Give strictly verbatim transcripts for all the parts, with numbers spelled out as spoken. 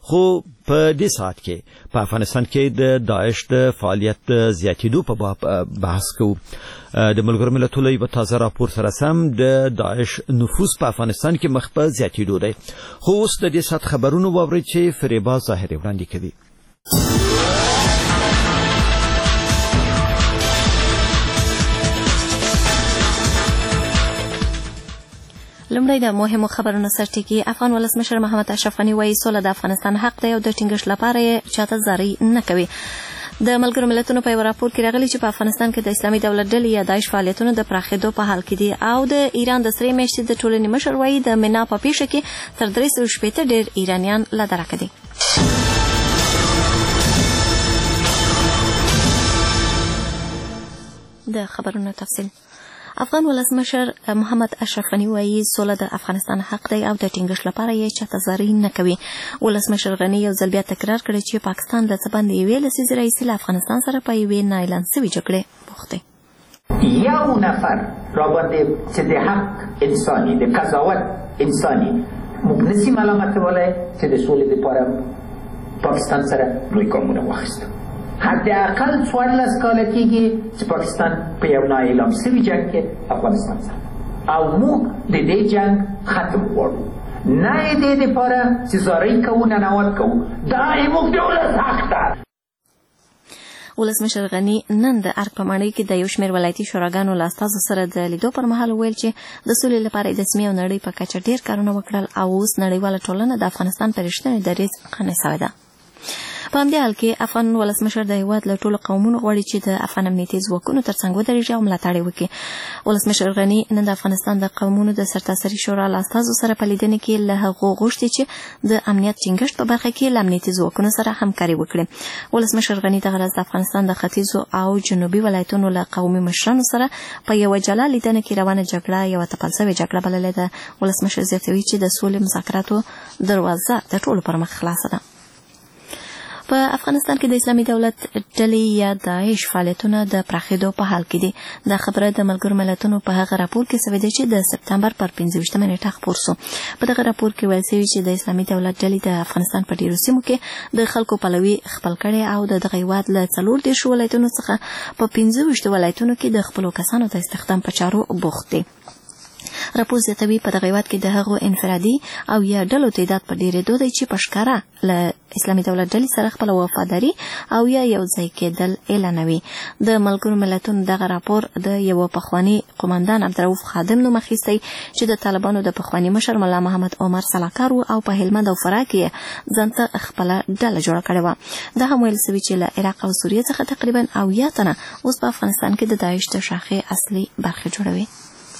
خو په دې ساعت کې په افغانستان کې د داعش د فعالیت زیاتېدو په باب بحث کوو. د ملګرو ملتونو یو تازه راپور سره سم د داعش نفوذ په افغانستان کې مخ په زیاتېدو دی. خو اوس د دې ساعت خبرونه واورئ چې فریبا ظاهري وړاندې کوي. لومړی د مهمو خبرونو سرټکی. افغان ولسمشر محمد اشرف غني وایي سوله د افغانستان حق دی او د ټینګښت لپاره یې چاته زارۍ نه کوي. د ملګرو ملتونو په یو راپور کې راغلي چې په افغانستان کې د اسلامي دولت ډلې یا داعش فعالیتونو د پراخېدو په حال کې دي او د ایران د سرې میاشتې د ټولنې مشر وایي د مینا په پیښه کې تر درې سوه شپېته ډېر ایرانیان له درکه دي. د خبرونو تفصیل. افغان ولسمشر محمد اشرف غني وایي سوله د افغانستان حق دی او د ټینګښت لپاره یې چاته زارۍ نه کوي. ولسمشر غني یو ځل بیا تکرار کړی چې پاکستان له څه باندې یوې لسیزې راهیسې له افغانستان سره په یوې نااعلان سوې جګړې بوخت دی. یو نفر را باندې چې د حق انساني د قضاوت انساني موږ نسي ملامتولی چې د سولې دپاره پاکستان سره لوی ګامونه واخیستو. حداقل څوارلس کاله کېږي چې پاکستان په یو نااعلان سوي جنګ کې افغانستان سره او موږ د دې جنګ ختم غواړو. نه یې دې دپاره چې زارۍ کوو ننوات کوو. دا زموږ د ولس حق ده. ولسمشر غني نن د ارګ په ماڼۍ کې د یو شمېر ولایتي شوراګانو له استازو سره د لیدو پر مهال وویل چې د سولې لپاره د سیمې او نړۍ په کچه ډېر کارونه وکړل او اوس نړیواله ټولنه د افغانستان په رښتیني دریځ قانع سوې ده. په همدې حال کې افغان ولسمشر د هېواد له ټولو قومونو غواړي چې د افغان امنیتي ځواکونو تر څنګ ودرېږي او ملاتړ یې وکړي. ولسمشر غني نن د افغانستان د قومونو د سرتاسري شورا له استازو سره په لیدنې کې له هغو غوښتي چې د امنیت ټینګښت په برخه کې له امنیتي ځواکونو سره همکاري وکړي. ولسمشر غني دغه ورځ د افغانستان د ختیځو او جنوبي ولایتونو له قومي مشرانو سره په یوه جلا لیدنه کې روانه جګړه یوه تپل سوې جګړه بللې ده. ولسمشر زیاتوي چې د سولې مذاکراتو دروازه د ټولو پر مخ خلاصه ده. په افغانستان کې د اسلامي دولت ډلې یا داعش فعالیتونه د پراخېدو په حال کې دي. دا خبره د ملګرو ملتونو په هغه راپور کې شوې ده چې د سپتمبر پر پنځه ویشتمه نیټه خپور شو. په دغه راپور کې ویل شوي چې د اسلامي دولت ډلې د افغانستان په ډېرو سیمو کې د خلکو پلوي خپل کړی او د دغه هېواد له څلور دېرشو ولایتونو څخه په پنځه ویشتو ولایتونو کې د خپلو کسانو د استخدام په چارو بوخت دي. راپور زیاتوي په دغه هېواد کې د هغو انفرادي او یا ډلو تعداد په ډېرېدو دی چې په ښکاره له اسلامي دولت ډلې سره خپله وفاداري او یا یو ځای کېدل اعلانوي. د ملګرو ملتونو دغه راپور د یوه پخواني قومندان عبدالرؤف خادم نوم اخیستی چې د طالبانو د پخواني مشر ملا محمد عمر سلاکار و او په هلمند او فراه کې ځانته خپله ډله جوړه کړې وه. دا هم ویل سوي چې له عراق او سوریې څخه تقریبا اویا تنه اوس په افغانستان کې د داعش د شاخې اصلي برخې جوړوي.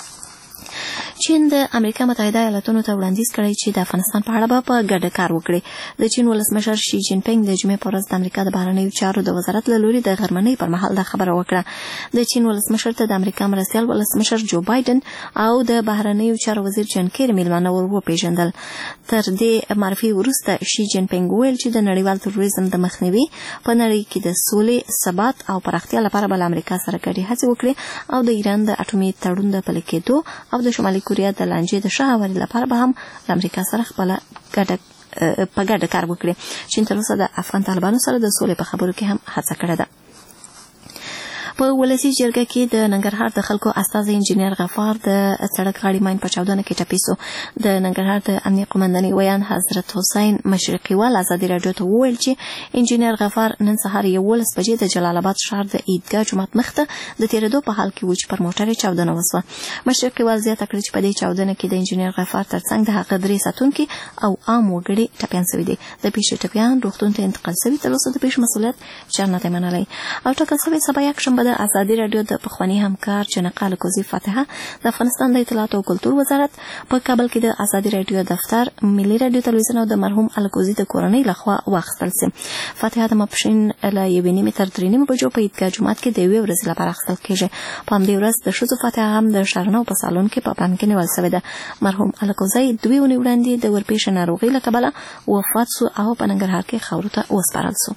چین د امریکا متحده ایالاتونو ته وړاندیز کړی چې د افغانستان په اړه به په ګډه کار وکړي. د چین ولسمشر شي جین پینګ د جمعې په ورځ د امریکا د بهرنیو چارو د وزارت له لوري د غرمنۍ پر مهال دا خبره وکړه. د چین ولسمشر ته د امریکا مرستیال ولسمشر جو بایدن او د بهرنیو چارو وزیر جان کیری میلمانه ور وپېژندل. تر دې معرفي وروسته شي جین پینګ وویل چې د نړیوال تروریزم د مخنیوي په نړۍ کې د سولې ثبات او پراختیا لپاره به له امریکا سره ګډې هڅې وکړي او د ایران د اټومي تړون د پلي کېدو او د شمالي کوریا د لانجې د ښه هواري لپاره به هم له امریکا سره خپله ګډه په ګډه کار وکړي. چین تر اوسه د افغان طالبانو سره د سولې په خبرو کې هم هڅه کړې ده. په ولسي جرګه کې د ننګرهار د خلکو استازی انجینیر غفار د سړک غاړې ماین په چاودنه کې ټپي شو. د ننګرهار د امنیه قومندانۍ ویان حضرت حسین مشرقي وال ازادي راډیو ته وویل چې انجینیر غفار نن سهار یولس بجې د جلال آباد ښار د عیدګاه جومات مخته د تېرېدو په حال کې و چې پر موټر یې چاودنه وسوه. مشرقي وال زیاته کړې چې په دې چاودنه کې د انجینیر غفار ترڅنګ د هغه درې ساتونکي او عام وګړي ټپیان سوي دي. د پیښې ټپیان روغتون ته انتقال سوي. تر اوسه د پیښې مسؤلیت چا نه دی منلی او ټاکل سوې سبا یکشنبه د ازادي راډیو د پخواني همکار جنقه الکوزي فاتحه د افغانستان د اطلاعات او کلتور وزارت په کابل کې د ازادي راډیو دفتر ملي راډیو تلویزیون او د مرحوم الکوزي د کورنۍ لخوا واخیستل شي. فاتحه د ماپښین له یوې نیمې تر درې نیمې بجو په عیدګاه جومات کې د یوې ورځې لپاره اخیستل کېږي. په همدې ورځ د ښځو فاتحه هم د ښارنو په سالون کې په پام کې نیول شوې ده. مرحوم الکوزي دوې اونۍ وړاندې د ورپېښې ناروغۍ له کبله وفات شو او په ننګرهار کې خاورو ته وسپارل شو.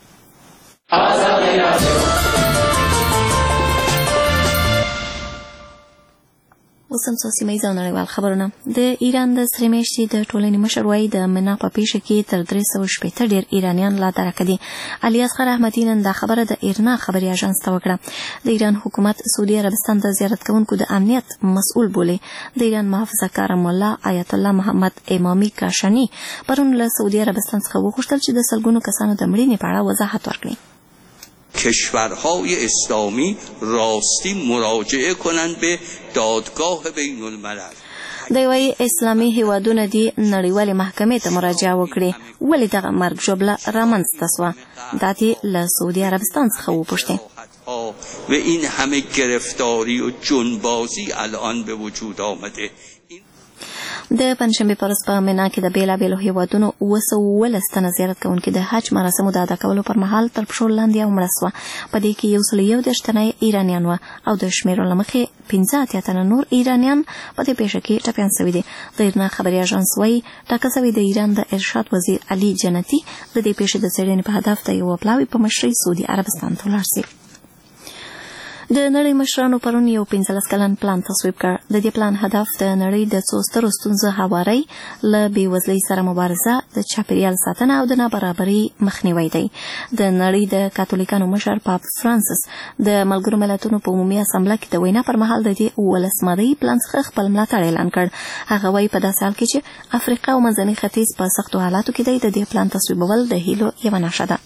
اوس هم څو سیمه ییز او نړیوال خبرونه. د ایران د سرې میاشتې د ټولنې مشر وایي د منا په پیښه کې تر درې سوه شپېته ډېر ایرانیان لا درکه دي. علي اصغر احمدي نن دا خبره د ایرنا خبري اژانس ته وکړه. د ایران حکومت سعودي عربستان د زیارت کوونکو د امنیت مسؤل بولي. د ایران محافظه کار مولا آیت الله محمد امامي کاشاني پرون له سعودي عربستان څخه وغوښتل چې د سلګونو کسانو د مړینې په اړه وضاحت ورکړي. کشورهای اسلامی راستی مراجعه کنند به دادگاه بین الملل. دی وايي اسلامي هیوادونه دي نړیوالې محکمې ته مراجعه وکړي. ولې دغه مرګ ژوبله رامنځته سوه؟ دا دې له سعودي عربستان څخه وپوښتې. و این همه گرفتاری و جنبازی الان به وجود آمده. د پنځشنبې په ورځ په مینا کې د بیلابیلو هیوادونو اوه سوه اوولس تنه زیارت کوونکي د حج مراسمو د ادا کولو پر مهال تر پښو لاندې او مړه سوه. په دې کې یو سل یو دېرش تنه ایرانیان وه او د شمیرو له مخې پنځه اتیا تنه نور ایرانیان په دې پیښه کې ټپیان سوي دي. د ایرنا خبري اژانس وایي ټاکل سوی د ایران د ارشاد وزیر علي جنتي د دې پیښې د څېړنې په هدف د یوه پلاوي په مشرۍ سعودي عربستان ته ولاړ سي. د نړۍ مشرانو پرون یو پنځلس کلن پلان تصویب کړ. د دې پلان هدف د نړۍ د څو سترو ستونزو هواری، له بېوزلۍ سره مبارزه، د چاپیریال ساتنه او د نابرابرۍ مخنیوی دی. د نړۍ د کاتولیکانو مشر پاپ فرانسیس د ملګرو ملتونو په عمومي اسامبله کې د وینا پر مهال د دې اوولس مادهیي پلان څخه خپل ملاتړ اعلان کړ. هغه وایي په داسې حال کې چې افریقا او منځني ختیځ په سختو حالاتو کې دی، د دې پلان تصویبول د هیلو یوه نښه ده.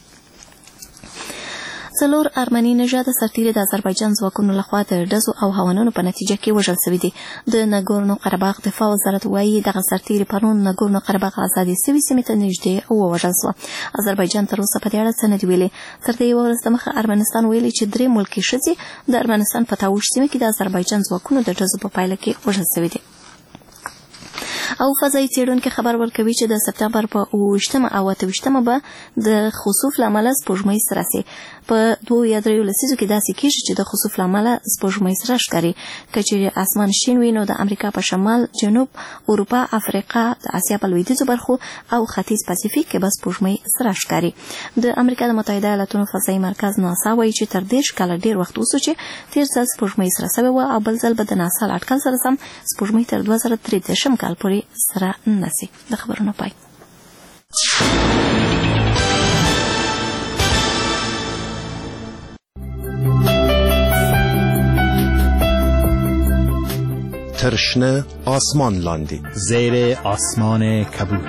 څلور ارمني نژاده سرتیري د اذربایجان ځواکونو لخوا د ډزو او هوانونو په نتیجه کې وژل سوي دي. د نګورنو قرهباغ دفاع وزارت وایي دغه سرتیري پرون نګورنو قرهباغ ازادي سوي سیمې ته نږدې ووژل سوه. اذربایجان تر اوسه په دې اړه څه نه دي ویلي. تر دې یوه ورځ دمخه ارمنستان ویلي چې درې ملکي ښځې د ارمنستان په تاوش سیمه کې د اذربایجان ځواکونو د ډزو په پایله کې وژل سوي دي. او فضایي څېړونکي خبر ورکوي چې د سپتمبر په اووه ویشتمه او اته ویشتمه به د خسوف له امله سپوږمۍ سره سي. په دوو یا دریو لسیزو کې داسې کېږي چې د خسوف له امله سپوږمۍ سره ښکاري. که چېرې اسمان شین وي نو د امریکا په شمال، جنوب، اروپا، افریقا، د اسیا په لویدیځو برخو او ختیځ پاسفیک کې به سپوږمۍ سره ښکاري. د امریکا د متحده ایالاتونو فضایي مرکز ناسا وایي چې تر دېرش کاله ډېر وخت وسو چې تېر ځل سپوږمۍ سره سوې وه او بل ځل به د ناسا له اټکل سره سم سپوږمۍ تر دوه زره درې دېرشم کال پورې سره نسی. د خبرونو پای. ترشنه آسمان لاندی، زیر آسمان کبود.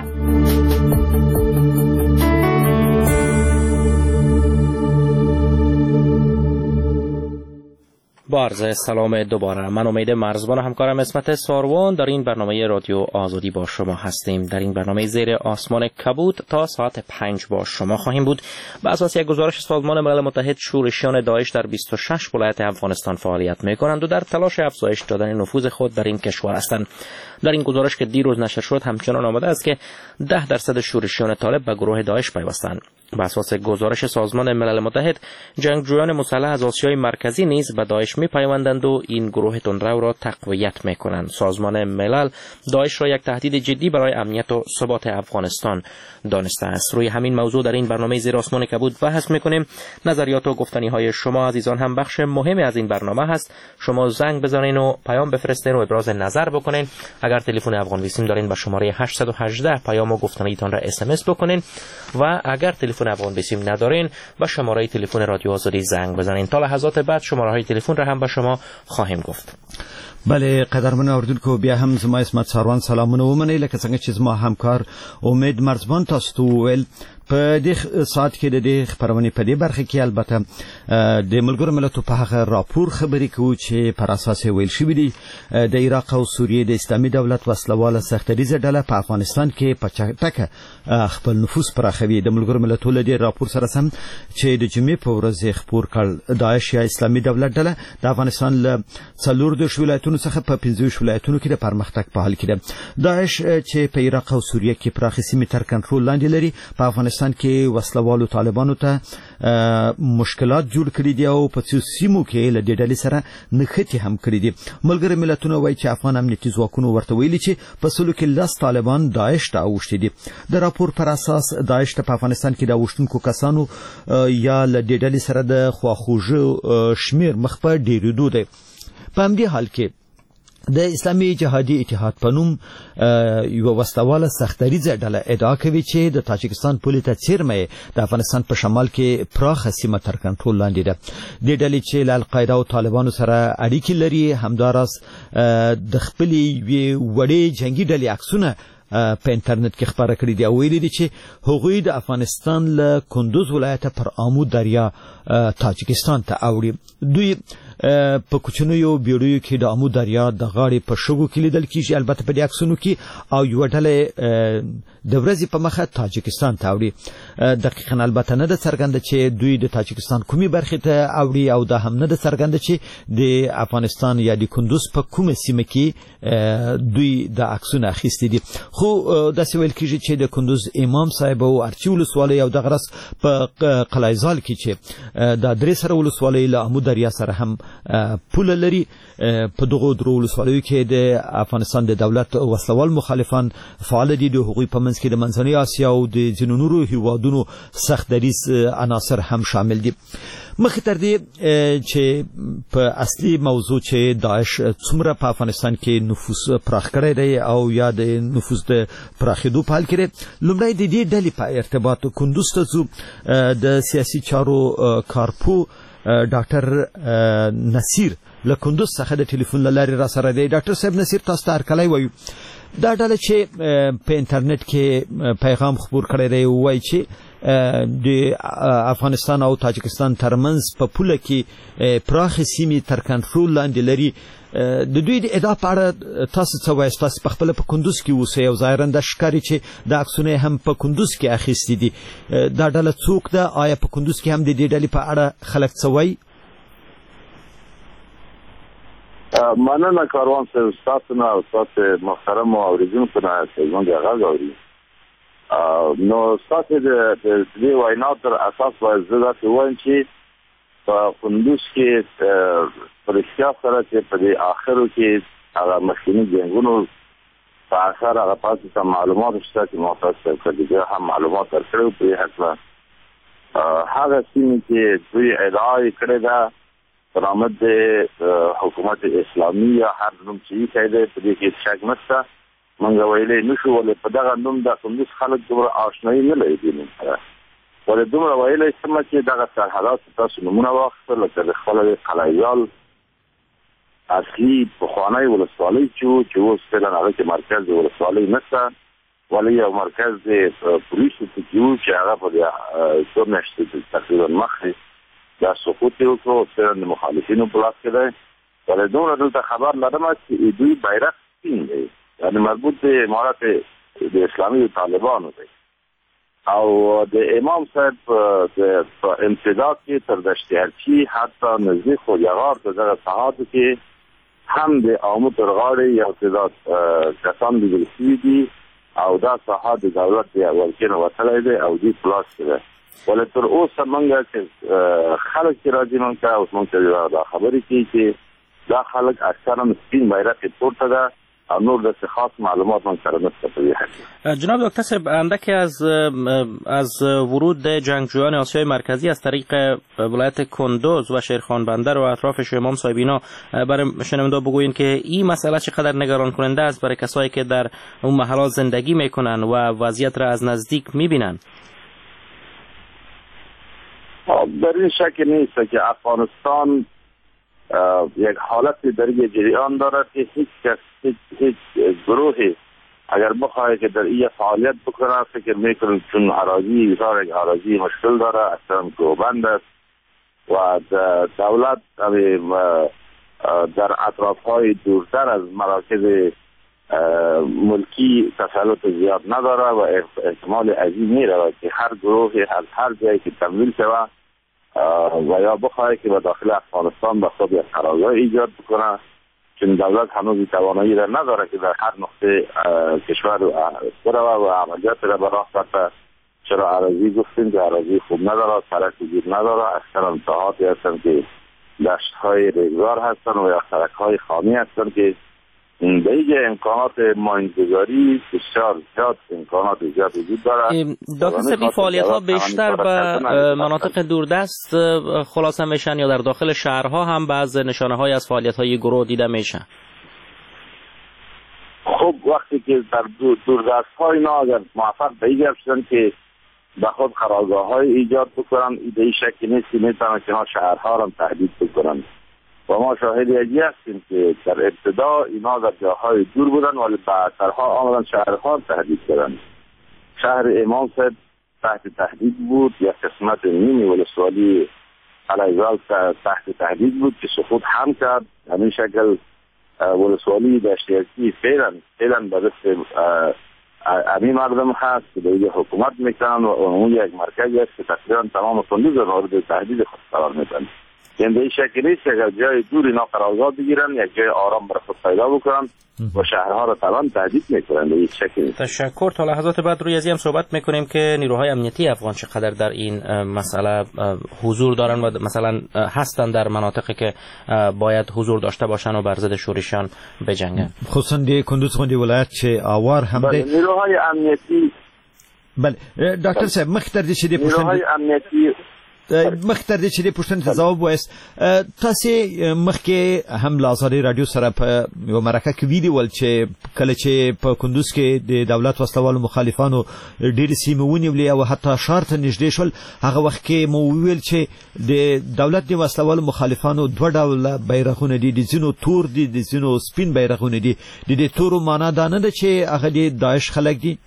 با عرض سلام دوباره، من امید مرزبان و همکارم اسمت ساروان در این برنامه رادیو آزادی با شما هستیم. در این برنامه زیر آسمان کبود تا ساعت پنج با شما خواهیم بود. بر اساس یک گزارش سازمان ملل متحد، شورشیان داعش در بیست و شش ولایت افغانستان فعالیت می‌کنند و در تلاش افزایش دادن نفوذ خود در این کشور هستند. در این گزارش که دیروز نشر شد همچنان آمده است که ده درصد شورشیان طالب به گروه داعش پیوستند. بر اساس گزارش سازمان ملل متحد، جنگجویان مسلح از آسیای مرکزی نیز به داعش می‌پیوندند و این گروه تندرو را تقویت می‌کنند. سازمان ملل داعش را یک تهدید جدی برای امنیت و ثبات افغانستان دانسته است. روی همین موضوع در این برنامه زیر آسمان کبود بحث می‌کنیم. نظریات و گفتنی‌های شما عزیزان هم بخش مهمی از این برنامه هست. شما زنگ بزنین و پیام بفرستین و ابراز نظر بکنین. اگر تلفن افغان ویسیم دارین به شماره هشت یک هشت پیام و گفتنیتان را اس ام اس بکنین و اگر تلفن افغان ویسیم ندارین به شماره تلفن رادیو آزادی زنگ بزنین. تا لحظات بعد شماره های تلفن را هم به شما خواهیم گفت. بله قدرمن اوردونکو، بیا هم زما اسمت ساروان سلامونه ومنئ. لکه څنګه چې زما همکار امید مرزبان تاسو ته وویل، په دې ساعت کې د دې خبرونې په دې برخه کې البته د ملګرو ملتونو په هغه راپور خبرې کوو چې پر اساس ویل شوی دی د عراق او سوریې د اسلامي دولت وسلواله سختریزه ډله په افغانستان کې په چټکه خپل نفوذ پراخوي. د ملګرو ملتونو د راپور سره سم چې د جمعې په ورځ خبر کړ، داعش یا اسلامي دولت ډله د افغانستان له څلور د ولایتونو څخه په پنځه ولایتونو کې د پرمختګ په حال کې ده. داعش چې په عراق او سوریې کې پراخه سیمې تر کنټرول لاندې لري، په افغانستان کې وسلوالو طالبانو ته مشکلات جوړ کړي دي او په څو سیمو کې له دې ډلې سره نښتې هم کړي دي. ملګري ملتونه وایي چې افغان امنیتي ځواکونو ورته ویلي چې په سلو کې لس طالبان داعش ته اوښتي دي. د راپور پر اساس داعش ته په افغانستان کې د اوښتونکو کسانو یا له دې ډلې سره د خواخوږۍ شمیر مخ په ډیریدو دی. په همدې حال کې د اسلامي جهادي اتحاد په نوم یو وسلواله سختریزه ډله ادعا کوي چې د تاجکستان پولې ته څیرمه د افغانستان په شمال کې پراخه سیمه تر کنټرول لاندې ده. د ډلې چې له القاعده او طالبانو سره اړیکې لري همداراز د خپلې وړې جنگي ډلې عکسونه په انټرنیټ کې خبره کړې دي او ویلي دي چې هغوی د افغانستان له کندوز ولایت پر آمو دریا تاجکستان ته اوړي. دوی په کوچنیو بیړیو کې د آمو دریا د غاړې په شګو کې لیدل کیږي، البته په دې عکسونو کې، او یو ډله د ورځې په مخه تاجکستان ته اوړي. دقیقاً البته نه ده څرګنده چې دوی د تاجکستان کومې برخې ته اوړي او دا هم نه ده څرګنده چې د افغانستان یا د کندوز په کومه سیمه کې دوی د عکسونه اخیستي دي. خو داسې ویل کیږي چې د کندوز امام صاحب او ارچي ولسوالۍ او دغه راس په قلعه‌زال کې چې د درې سره ولسوالۍ له آمو دریا سره هم پوله لري. په دغو درو ولسوالیو کې د افغانستان د دولت وسلوال مخالفان فعال دي. د هغوی په منځ کې د منځنۍ اسیا او د ځینو نورو هیوادونو سخت دریځ عناصر هم شامل دي. مخکې تر دې چې په اصلي موضوع چې داعش څومره په افغانستان کې نفوذ پراخ کړی دی او یا د نفوذ د پراخېدو په حال کې دی، لومړی د دې ډلې په ارتباط کندوز ته ځو. د سیاسي چارو کارپو ډاکټر نصیر له کندوز څخه د ټلیفون له لارې را سره دی. ډاکټر صاحب نصیر، تاسو ته هرکلی وایو. دا ډله چې په انټرنیټ کې پیغام خپور کړی دی وایي چې د افغانستان او تاجکستان ترمنځ په پوله کې پراخې سیمې تر کنټرول لاندې لري. د دوی د ادعا په اړه تاسو څه وایئ؟ تاسو په خپله په کندوز کې اوسئ او ظاهراً دا ښکاري چې د عکسونه هم په کندوز کې اخیستي دي. دا ډله څوک ده؟ آیا په کندوز کې هم د دې ډلې په اړه خلک څه وایي؟ مننه کاروان صاحب، ستاسو نه او ستاسو محترمو اورېدونکو نه چې زموږ غږ اوري. نو ستاسو د دې وینا تر اساس باید زه داسې ووایم چې په کندوز کې په رښتیا سره چې په دې آخرو کې هغه مخکیني جنګونو په اثر هغه پاتې ته معلومات شته چې محتاج صاحب کدیګه هم معلومات ورکړي په حساب هغه سیمې چې دوی ادعا یې کړې ده برآمد د حکومت اسلامي یا هر نوم چې یې کړی دی په دې کې شک نشته. موږ ویلی نشو ولې په دغه نوم د کندوز خلک دومره آشنایي نه لري دې نوم سره. ولې دومره ویلی سمه چې دغه سرحدات تاسو نومونه واخیستل لکه د خپله د قلعه‌زال اصلي پخوانی ولسوالۍ چې و چې اوس فعلا هغه کې مرکز د ولسوالۍ نشته، ولې یو مرکز د پولیسو پکې و چې هغه په څو میاشتې تقریبا مخکې دا سقوط یې وکړو، فعلا د مخالفینو په لاس کې دی. ولې دومره دلته خبر لرم چې دوی بیرغ سپین دی، یعنې مربوط د امارت د اسلامي طالبانو دی. او د امام صاحب په امتداد کې تر دشت ارچي حتی نزدیک خوجغار د دغه ساحاتو کې هم د آمو تر غاړې یو تعداد کسان لیدل شوي دي او دا ساحه د دولت د ولکې نه وتلی دی او دوی په لاس کې دی. ولې تر اوسه موږ چې خلک چې راځي موږ ته اوس موږ ته دا خبرې کوي چې دا خلک اکثرا سپین بیرغ یې پورته ده او نور داسې خاص معلومات من سره نشته په دې حق. جناب دکتر صاحب، اندکی از از ورود جنگجویان آسیای مرکزی از طریق ولایت کندوز و شیرخان بندر و اطرافش امام صاحب اینا برای شنونده بگوین که این مسئله چقدر نگران کننده است برای کسایی که در اون محلات زندگی میکنن و وضعیت را از نزدیک میبینن؟ در این شک نیست که افغانستان یک حالت در یک جریان دارد که هیچ کس هیچ, هیچ گروهی اگر بخواهی که در این فعالیت بکنه فکر میکنم چون اراضی بسیار یک اراضی مشکل داره، اصلا گوبند است و دولت در اطرافهای دورتر از مراکز ملکی تسلط زیاد نداره و احتمال عظیم میره که هر گروهی از هر جایی که تمویل شود و یا بخواهی که به داخل افغانستان به خود یک قرارگاه ایجاد بکنه، چون دولت هنوز توانایی را نداره که در هر نقطه کشور بروه و عملیات را به راه برده. چرا اراضی گفتیم که اراضی خوب نداره، سرک وجود نداره، اکثر ساحاتی هستن که دشت‌های ریگزار هستن و یا سرک‌های خامی هستن که به اینجا امکانات ماینگذاری بسیار زیاد امکانات زیاد وجود داره. دکتر صاحب، فعالیت ها بیشتر به مناطق دوردست خلاصه میشن یا در داخل شهرها هم بعض نشانه های از فعالیت های گروه دیده میشن؟ خب وقتی که در دوردست های اینا اگر موفق به این گرد شدن که به خود قرارگاه های ایجاد بکنن، ایده ای شکی نیست که میتونن که ما شهرها را تهدید بکنن و ما شاهد یکی هستیم که در ابتدا اینا در جاهای دور بودن ولی بعدترها آمدن شهرها تهدید کردن. شهر امام صاحب تحت تهدید بود، یا قسمت نیمی ولسوالی علیزال تحت تهدید بود که سقوط هم کرد. همین شکل ولسوالی دشتیرکی فعلا فعلا به دست امی مردم هست که دیگه حکومت میکنن و اون یک مرکزی است که تقریبا تمام کندوز مورد تهدید خود قرار میدن. یعنی این شکلی نیست که اگر جای دوری اینا قرارگاه بگیرن یک جای آرام برای خود پیدا بکنن و شهرها را طبعا تهدید میکنن. به هیچ شکلی نیست. تشکر. تا لحظات بعد روی ازی هم صحبت میکنیم که نیروهای امنیتی افغان چقدر در این مسئله حضور دارن و مثلا هستن در مناطقی که باید حضور داشته باشن و بر ضد شورشیان بجنگن، خصوصا دی کندوز خوندی ولایت چې اوار هم ده نیروهای امنیتی. بله ډاکټر صاحب مخ تر دې چې د نیروهای امنیتی مخ تر دې چې د پښتنې ته ځواب وایست، تاسو مخکې هم لازاري رادیو سره په یو مرکه کې ویډیو چې کله چې په کندوز کې د دولت وسلوالو مخالفانو ډېر سیمې ونیولې او حتی ښار ته نږدې شول، هغه وخت کې مو ویل چې د دولت د وسلوالو مخالفانو دوه ډوله بیرغونه دي، د ځینو تور دي، د ځینو سپین بیرغونه دي. د دې تورو معنا دا نه ده چې هغه د داعش خلک دي؟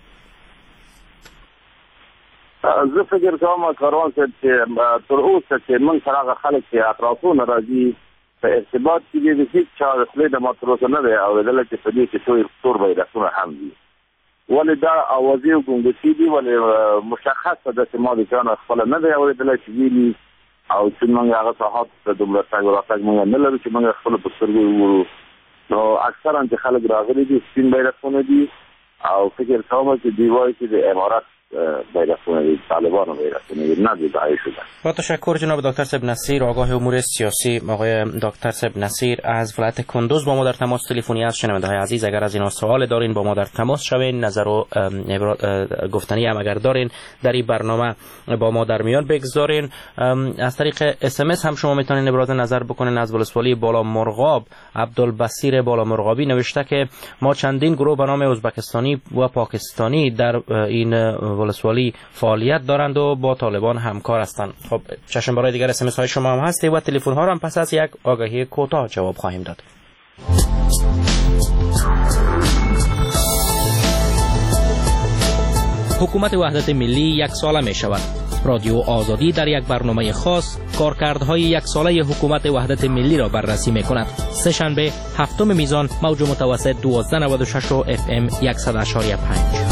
زه فکر کوم کاروان صاحب چې تر اوسه چې موږ سره هغه خلک چې اطرافونه راځي په ارتباط کې دي، هیڅ چا د خپلې د ما تر اوسه نه دی اورېدلی چې په دې کې تور بیرغونه هم دي. ولې دا اوازې او ګونګسي دي، ولې مشخصه داسې ما د چا نه خپله نه دی اورېدلی چې ویلي، او چې موږ هغه ساحات ته دومره تګ راتګ موږ نه لرو چې موږ خپله په سترګو وګورو. نو اکثرا چې خلک راغلي دي سپین بیرغونه دي او فکر کوم چې دوی وایي چې د امارات بیرغونه طالبان و بیرغونه نه داعش شده. با تشکر جناب دکتر صاحب نصیر، آگاه امور سیاسی. آقای دکتر صاحب نصیر از ولایت کندوز با ما در تماس تلفنی هست. شنونده های عزیز اگر از اینا سوال دارین با ما در تماس شوین، نظر و گفتنی هم اگر دارین در این برنامه با ما در میان بگذارین. از طریق اس ام اس هم شما میتونین ابراز نظر بکنین. از ولسوالی بالا مرغاب عبدالبصیر بالا مرغابی نوشته که ما چندین گروه به نام ازبکستانی و پاکستانی در این ولسوالی فعالیت دارند و با طالبان همکار هستند. خب چشم برای دیگر اس ام اس های شما هم هستی و تلفن ها هم پس از یک آگاهی کوتاه جواب خواهیم داد. حکومت وحدت ملی یک ساله می شود. رادیو آزادی در یک برنامه خاص کارکردهای یک ساله حکومت وحدت ملی را بررسی می کند. سه شنبه هفتم میزان موج متوسط دوازده نود و شش و اف ام صد و یک و پنج.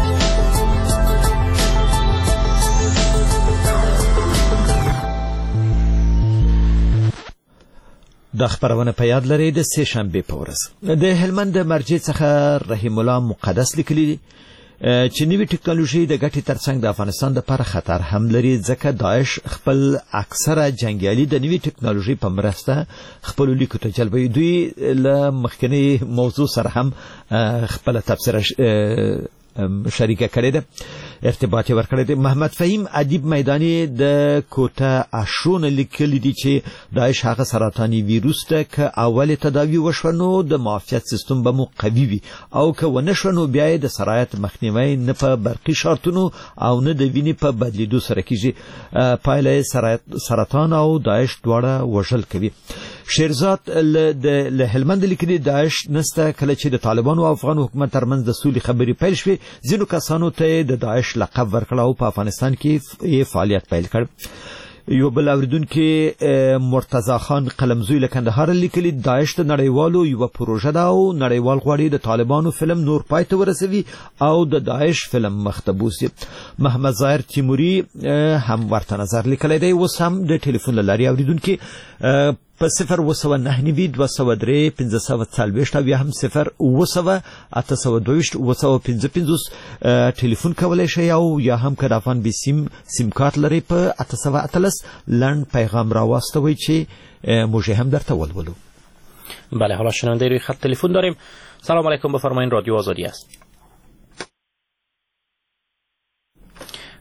د خبرونه په یاد لري د سه شنبه په ورځ د هلمند مرجع څخه رحیم الله مقدس لیکلی چې نوې ټکنالوژي د ګټې ترڅنګ د افغانستان لپاره خطر هم لري، ځکه داعش خپل اکثره جنگیالي د نوې ټکنالوژي په مرسته خپل لیکو ته جلبوي. دوی له مخکنی موضوع سره هم خپل تفسیر شریکه کړې ده، ارتباط ورکړی دی. محمد فهیم ادیب میدانی د کوټه اشون لیکلی دی چې داعش هغه سرطاني ویروس ته که اول تداوی وشو نو د معافیت سیستم به مو قوي وي، او که ونه شو نو بیا د سرایت مخنیوي نه په برقي شرطونو او نه د وینې په بدلیدو سره کیږي. پایله سرطان او داعش دواړه وژل کوي. شیرزاد له هلمند لیکلي داعش نسته کله چې د طالبانو او افغان حکومت ترمنځ د سولې خبرې پیل شوې، ځینو کسانو ته د داعش لقب ورکړ او په افغانستان کې فعالیت پیل کړ. یو بل اوریدونکو مرتضی خان قلمزوی له کندهار لیکلي داعش د نړیوالو یو پروژه ده او نړیوال غواړي د طالبانو فلم نور پای ته ورسوي او د داعش فلم مختبوس. محمد ظاهر تیموری هم ورته نظر لیکلی دی. اوس هم د ټلیفون له لارې اوریدونکو په صفر و سوه نه نوي دوه سوه درې پنځه سوه څلوېښت او یا هم صفر اوه سوه اته سوه دویشت اوه سوه پنځه پنځوس ټلیفون کولی شئ، او یا هم که د افغان بي سیم سیم کارت لرئ په اته سوه اتلس لنډ پیغام راواستوئ چې موږ هم درته ولولو. بله، حالا شنونده روی خط تلفن داریم. سلام علیکم، بفرمایید، رادیو آزادی است.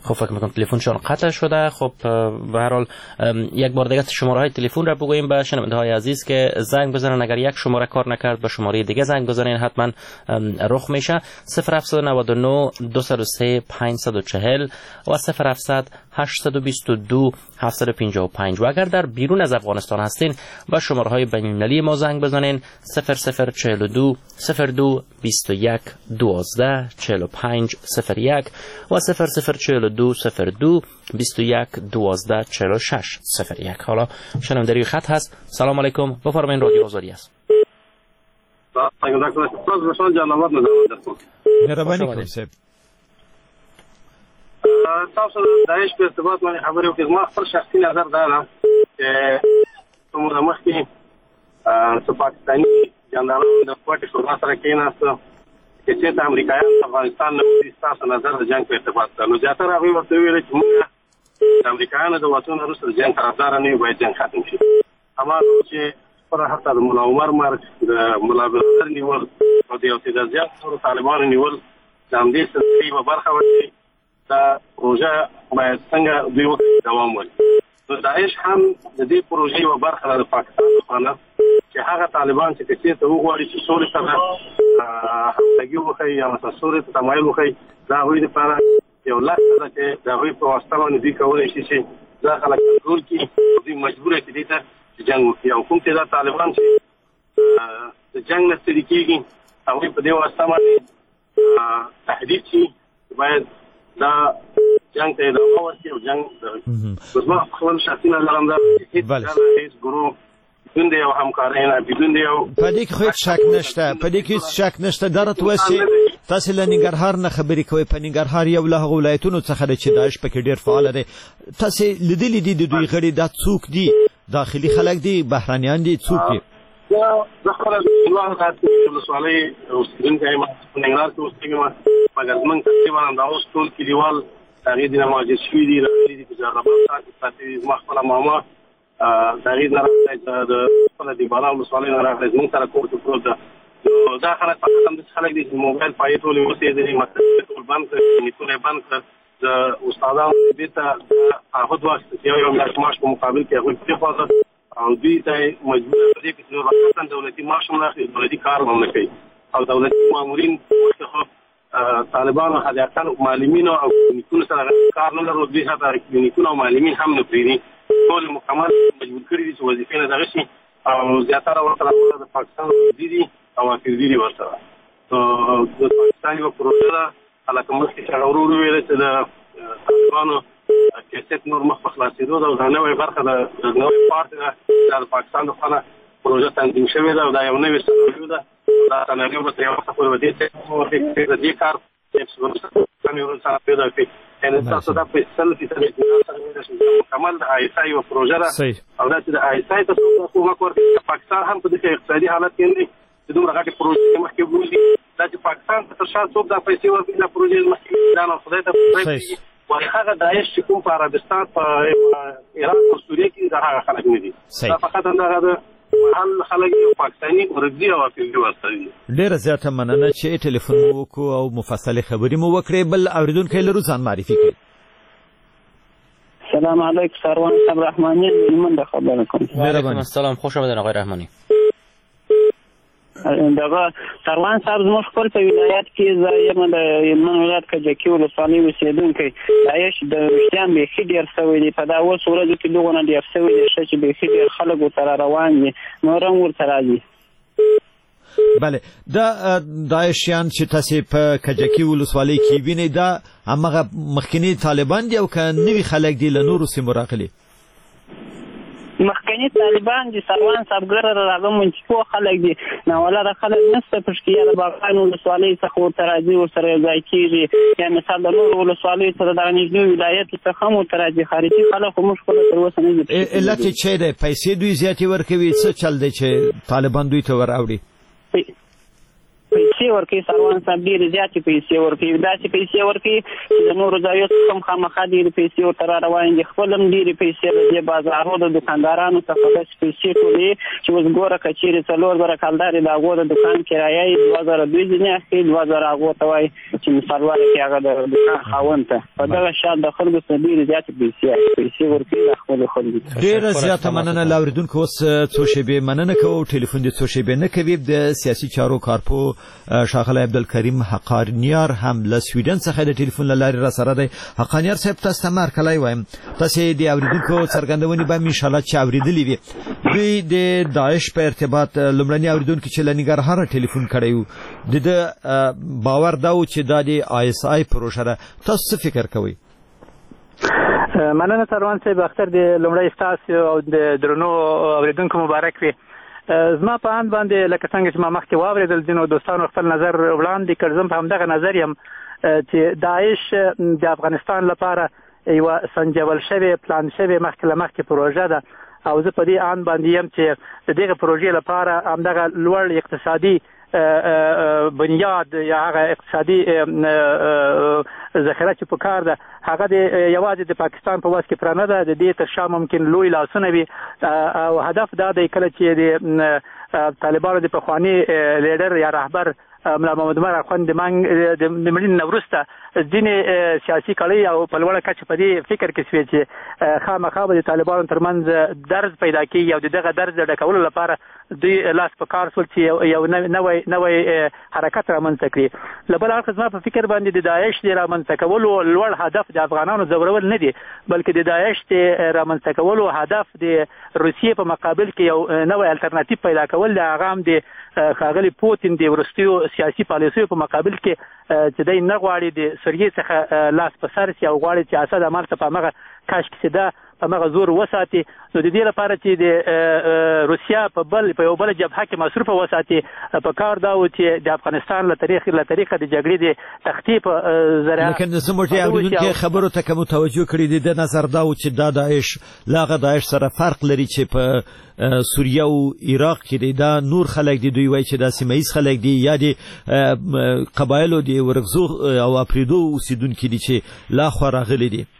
خب فکر میکنم تلفنشان قطع شده. خب به هر حال یک بار دیگه شماره های تلفن را بگوییم به شنونده های عزیز که زنگ بزنن. اگر یک شماره کار نکرد به شماره دیگه زنگ بزنین، حتما رخ میشه. صفر هفت نه نه دو صفر سه پنج چهار صفر و صفر هفت هشت دو دو هفت پنج پنج. و اگر در بیرون از افغانستان هستین به شماره های بین المللی ما زنگ بزنین صفر صفر چهل و دو صفر دو بیست و یک دوازده چهل و پنج صفر یک و صفر صفر چهل و دو صفر دو بیست و یک دوازده چهل و شش صفر یک. حالا شنونده روی خط هست. سلام علیکم، بفرمایید، رادیو آزادی است. مهرباني کوم صاحب. تاسو د داعش په ارتباط باندې خبرې وکړئ. ما خپل شخصي نظر دا ده چې کوم د مخکې څو پاکستاني جنرالانو د کوټې شورا سره کېناستو چې چېرته امریکایان افغانستان نه وځي، ستاسو نظر د جنګ په ارتباط سره. نو زیاتره هغوی ورته وویل چې موږ د امریکایانو د وتو نه وروسته د جنګ طرفداره نه یو، باید جنګ ختم شي. هماغه چې خپله حتی د ملا عمر مرګ، د ملا بهادر نیول او د یو تعداد زیات نورو طالبانو نیول د همدې سلسلې یوه برخه وه چې دا پروژه باید څنګه دوی وکړي دوام ولري. نو داعش هم د دې پروژې یوه برخه ده د پاکستان لپاره چې هغه طالبان چې که چېرته وغواړي چې سولې سره همغږي وښیي یا مثلا سولې ته تمایل وښیي، د هغوی لپاره یو لاره ده چې د هغوی په واسطه باندې دوی کولی شي چې دا خلک کنټرول کړي، دوی مجبوره کړي دې ته چې جنګ وکړي. او کوم تعداد طالبان چې د جنګ نه ستړي کېږي، هغوی په دې واسطه باندې تهدید شي باید دا جنگ ته ادامه ورکړي او جنگ زما خپل شخصي نظر هم دا چې هیڅ ګروه بدون د یو همکارۍ نه، بدون د یو په دې کې خو هېڅ شک نشته، په دې کې هېڅ شک نشته. دا راته ووایه چې تاسې له ننګرهار نه خبرې کوئ. په ننګرهار یو له هغو ولایتونو څخه دی چې داعش پکې ډېر فعاله دی. تاسې لیدلي دي د دوی غړي دا څوک دي؟ داخلي خلک دي، بهرانیان دي، څوک دي؟ زه خپله د ولسوالۍ اوسېدونکی یم، په ننګرهار کې اوسېږم، مګر زموږ تقریبا همدا اوس ټول کلیوال د هغې دینه مهاجر شوي دي، راغلي دي په جراباد ښار کې پراته دي. زما خپله ماما د هغې نه راغلی، د خپله د بالا ولسوالۍ نه راغلی، زموږ سره کور کې پروت ده. نو دا خلک فقط همداسې خلک دي چې موبایل پایې ټولې وسېدلې، مکتبې ټول بند کړه، کلینیکونه یې بند کړه. د استادانو بېرته تعهد واخیسته چې یو یو میاشت معاش په مقابل کې هغوی پرېښوده او دوی ته یې مجبوره په دې کې چې نور دولتي معاش هم نه اخلي، دولتي کار هم نه کوي. او دولتي مامورین خو طالبانو هدایتانو معلمینو او کلینیکونو سره کار نه لرو، دوی حتی کلینیکونه او معلمین هم نه پرېږدي. ټول مکمل مجبور کړي دي چې وظیفې نه دغه شي او زیاتره ورسره د پاکستان وزیر دي او افریدي دي ورسره. د پاکستان یوه پروژه ده، لکه مخکې چې هغه ورو ورو ویله چې د طالبانو کیسټ نور مخ په خلاصېدو ده او دا نوې برخه ده، نوې پارټ ده، دا د پاکستان لپاره پروژه تنظیم شوې ده او دا یو نوې سناریو ده. دا سناریو به تر یو وخته پورې به دې د دې کار سره پیدا کړي. یعنې تاسو دا په سل فیصد اطمینان سره ویلی شئ مکمل د آی اس آی یوه پروژه ده او دا چې د آی اس آی ته څوک کومک ورکوي، پاکستان هم په دې اقتصادي حالت کې نه چې دومره غټې پروژې مخکې بوځي. دا چې پاکستان ته تر شا څوک دا پیسې ورکوي، دا پروژې مخکې ځان او خدای ته پرېږدي. وایي هغه داعش چې کوم په عربستان، په ایران او سوریه کې دا هغه خلک نه دي. دا فقط همدغه د محل خلک یو پاکستاني ورځي او افریدي ورسره دي. ډېره زیاته مننه چې ټلیفون مو وکړو او مفصلې خبرې مو وکړې. بل اورېدونکی لرو، ځان معرفي کړئ. سلام علیکم، سروان صاحب رحمانی من د خبره کوم. وعلیکم السلام، خوش آمدید آقای رحمانی. دغه سروان صاحب زموږ خپل په ولایت کې زه یم د هلمند ولایت کجکي ولسوالۍ اوسېدونکی. داعش د ویښتیان بیخي ډېر شوی دی، په دا اوس ورځو کې دغونه ډېر شوی دی ښه چې بیخي ډېر خلک ورسره روان دي، نور هم ورته راځي. بله، دا داعشیان چې تاسې په کجکي ولسوالۍ کې وینئ دا همغه مخکیني طالبان دي او که نوي خلک دي له نورو سیمو راغلي؟ مخکني طالبان دي سروان صاحب ګره راغه منچکو خلک دي، ناولاره خلک نشته پشکیا د باغان ولسوالۍ څخه ورته راځي، ورسره یو ځای کېږي. یا مثال د نورو ولسوالیو څخه دغه نږدې ولایتو څخه هم ورته راځي. خارجي خلک خو موږ خپله تر اوسه نه دي. علت یې څه دی؟ پیسې دوی زیاتې ورکوي؟ څه چل دی چې طالبان دوی ته ور اوړي؟ پیسې ورکوي سروان صاحب ډېرې زیاتې پیسې ورکوي داسې پیسې ورکوي چې د نورو ځایو څخه هم خامخا ډېرې پیسې ورته را روانې دي خپل هم ډېرې پیسې د دې بازارو د دوکاندارانو څخه داسې پیسې ټولوي چې اوس ګوره که چېرې څلور زره کلدار یې د هغو د دوکان کرایه یې دوه زره دوی ځینې اخلي دوه زره هغو ته وایي چې مثالواره کې هغه د دوکان خاوند ته په دغه شان د خلکو څخه ډېرې زیاتې پیسې پیسې ورکوي د خپلو خلکو ډېره زیاته مننه له اورېدونکو. اوس څو شېبې مننه کوو ټلیفون دې څو شېبې نه کوي. د سیاسي چارو کارپو ښاغلی عبدالکریم حقانیار هم له سویډن څخه د ټلیفون له لارې را سره دی. حقانیار صاحب تاسو ته هرکلی وایم. تاسې د اورېدونکو څرګندونې به مې انشاءالله چې اورېدلې وي. دوی د داعش په ارتباط لومړني اورېدونکي چې له ننګرهاره ټلیفون کړی و د ده باور دا و چې دا د آی اس آی پروژه ده. تاسو څه فکر کوئ؟ مننه سروان صاحب اختر د لومړی ستاسو او د درنو اورېدونکو مبارک وي. زما په اند باندې لکه څنګه چې ما مخکې واورېدل ځینو دوستانو خپل نظر وړاندې کړ زه په همدغه نظر یم چې داعش د افغانستان لپاره یوه سنجول شوې پلان شوې مخکې له مخکې پروژه ده او زه په دې اند باندې یم چې د دغه پروژې لپاره همدغه لوړ اقتصادي بنیاد یا هغه اقتصادي ذخیره چې په کار ده هغه د یوازې د پاکستان په وس کې پرانه ده. د دې تر شا ممکن لوی لاسونه وي او هدف دا دی کله چې د طالبانو د پخواني لیډر یا رهبر ملا محمد عمر اخوند د مړینې نه وروسته ځینې سیاسي کړۍ او په لوړه کچه په دې فکر کې شوې چې خامخا به د طالبانو ترمنځ درز پیدا کېږي او د دغه درز د ډکولو لپاره دوی لاس په کار شول چې یو نوی نوی حرکت رامنځته کړي. له بل اړخه زما په فکر باندې د داعش د رامنځته کولو لوړ هدف د افغانانو ځورول نه دی بلکې د داعش د رامنځته کولو هدف د روسیې په مقابل کې یو نوی الټرناتیو پیدا کول د هغه هم د ښاغلي پوتین د وروستیو سیاسي پالیسیو په مقابل کې چې دی نه غواړي د سوریې څخه لاس په سر شي او غواړي چې اسد همالته په همغه کشک چې ده په همغه زور وساتي. نو د دې لپاره چې د روسیا په بل په یو بله جبهه کې مصروفه وساتي په کار دا و چې د افغانستان له طریقې له طریقه د جګړې د تختې په ذریعه لیکن زموږ اورېدونکي خبرو ته که متوجه کړي دي د نظر دا و چې دا داعش له هغه داعش سره فرق لري چې په سوریه او عراق کې دی. دا نور خلک دي دوی وایي چې دا سیمه ییز خلک دي یا د قبایلو د ورغزو او اپریدو اوسېدونکي دي چې لا خوا راغلي دي.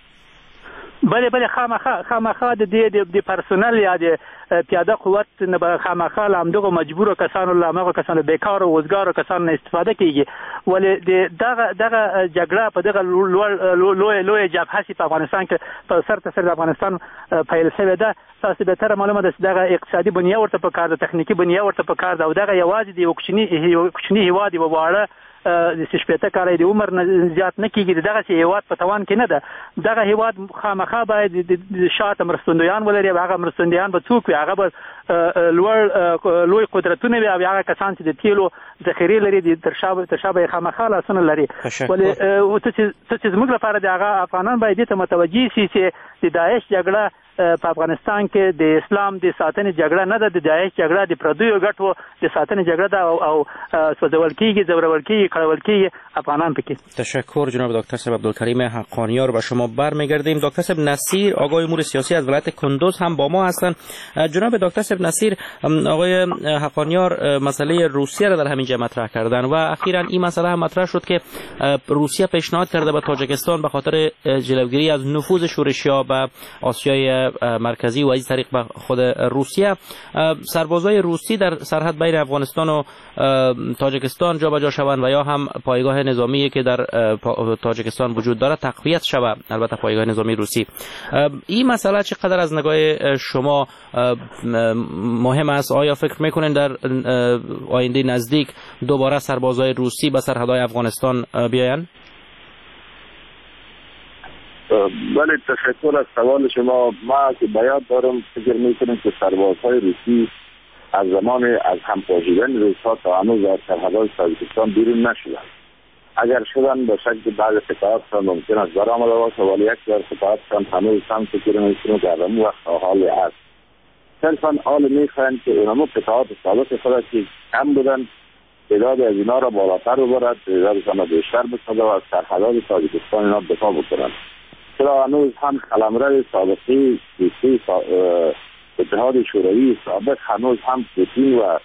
بله بله خامخا خامخا د دې د پرسونل یا د پیاده قوت نه به خامخا له همدغو مجبورو کسانو له همغو کسانو بیکار او وزګارو کسانو نه استفاده کیږي. ولې د دغه دغه جګړه په دغه لوی لوی جبهه په افغانستان کې په سر ته سر د افغانستان پیل شوې ده. تاسو بهتره معلومه ده چې دغه اقتصادي بنیه ورته په کار ده تخنیکي بنیه ورته په کار ده او دغه یوازې د یو کوچني هیواد یوه واړه د شپېته کاله د عمر نه زیات نه کېږي دغسې هیواد په توان کې نه ده. دغه هیواد خامخا باید د شاته مرستندویان ولري هغه مرستندویان به څوک وي هغه به لوړ لوی قدرتونه وي او هغه کسان چې د تیلو ذخیرې لري د تر شا به یې خامخا لاسونه لري. ولې څه چې زموږ لپاره د هغه افغانان باید دې ته متوجه شي چې د داعش جګړه په افغانستان کې د اسلام د ساتنې جګړه نه ده د داعش جګړه د پردیو ګټو د ساتنې جګړه ده او سوځول کېږي ځورول کېږي کړول کېږي افغانان پکې. تشکر جناب دکتر صاحب عبدالکریم حقانیار. به شما برمیگردیم. دکتر صاحب نصیر آقای امور سیاسی از ولایت کندوز هم با ما هستند. جناب دکتر صاحب نصیر آقای حقانیار مسئله روسیه را در همین جا مطرح کردن و اخیراً این مسئله هم مطرح شد که روسیه پیشنهاد کرده به تاجیکستان به خاطر جلوگیری از نفوذ شورشی‌ها به آسیای مرکزی و از طریق به خود روسیه سربازای روسی در سرحد بین افغانستان و تاجیکستان جابجا شوند و یا هم پایگاه نظامی که در تاجیکستان وجود دارد تقویت شود. البته پایگاه نظامی روسی. این مسئله چقدر از نگاه شما مهم است؟ آیا فکر میکنین در آینده نزدیک دوباره سربازای روسی به سرحدهای افغانستان بیایند؟ بله تشکر از سوال شما. ما که باید دارم فکر میکنم که سربازهای روسی از زمان از همپاشیدن روس‌ها تا هنوز از سرحدهای تاجیکستان بیرون نشدند. اگر شدن به شکل بعض قطعاتشان ممکن است برآمده باشه ولی یک در قطعاتشان هنوز هم فکر میکنم که از وقت حال است. صرفا حال میخواهند که اونمو قطعات سابق خود که کم بودن تعداد از اینا را بالاتر ببرد تعدادشان را بیشتر بسازد و از سرحدهای تاجیکستان اینا دفاع بکنند. چرا هنوز هم قلمرو سابقی روسی اتحاد شوروی سابق هنوز هم پوتین و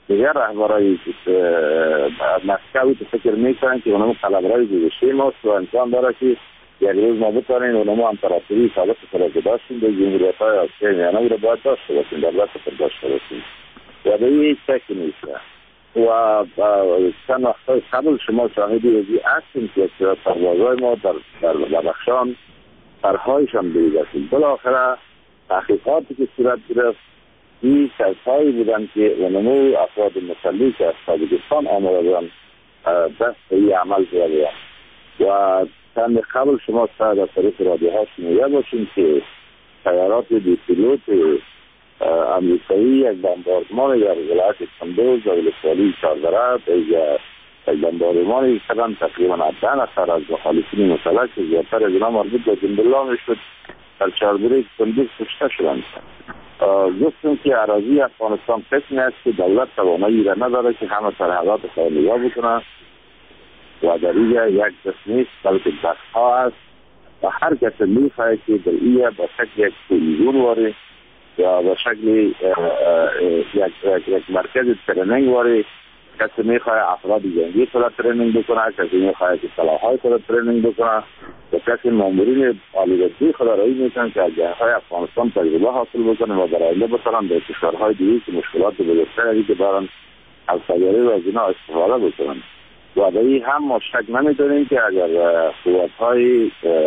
دیگر رهبرای مسکوی تو فکر میکنن که اونمو قلمرای گذاشته ماست و امکان داره که یک روز ما بتوانیم اونمو امپراتوری ثابت سراغ داشتیم در جمهوریت های آسیای میانه رو باید داشته باشیم، دولت پر داشته باشیم و به این هیچ شکی نیست. و چند وقتای قبل شما شاهدی ازی هستیم که پروازهای ما در بدخشان سرهایشان دیده هستیم. بالاخره تحقیقاتی که صورت گرفت این کسایی بودن که اونمو افراد مسلح که از تاجیکستان آمده بودن دست به این عمل کرده و چند قبل شما شاید از طریق رادیوها شنیده باشیم که سیارات بی پیلوت امریکایی یک بمباردمان در ولایت کندوز و ولسوالی چهاردره یک بمباردمانی کردن تقریبا ده نفر از مخالفین مسلح که زیادتر از اینا مربوط به جندالله میشد در چهاردره کندوز کشته شدند. گفتم که اراضی افغانستان قسمی است که دولت توانایی را نداره که همه سرحدات خود نگاه بکنه و در اینجا یک دست نیست بلکه دستها است و هر کس میخواهد که در اینجا به شکل یک پولیگون واره یا به شکل یک یک مرکز ترنینگ واره، کسی میخواهد افراد جنگی خود ترنینگ بکنه، کسی میخواهد که سلاحهای خود ترنینگ بکنه و کسی مامورین آلیدتی خود رایی میکنن که از جنگهای افغانستان تجربه حاصل بکنه و در آینده بتونن به کشورهای دیگه که مشکلات بزرگتری که دارن از تجربه و از اینا استفاده بکنن. و به این هم ما شک نمیدونیم که اگر قوت‌های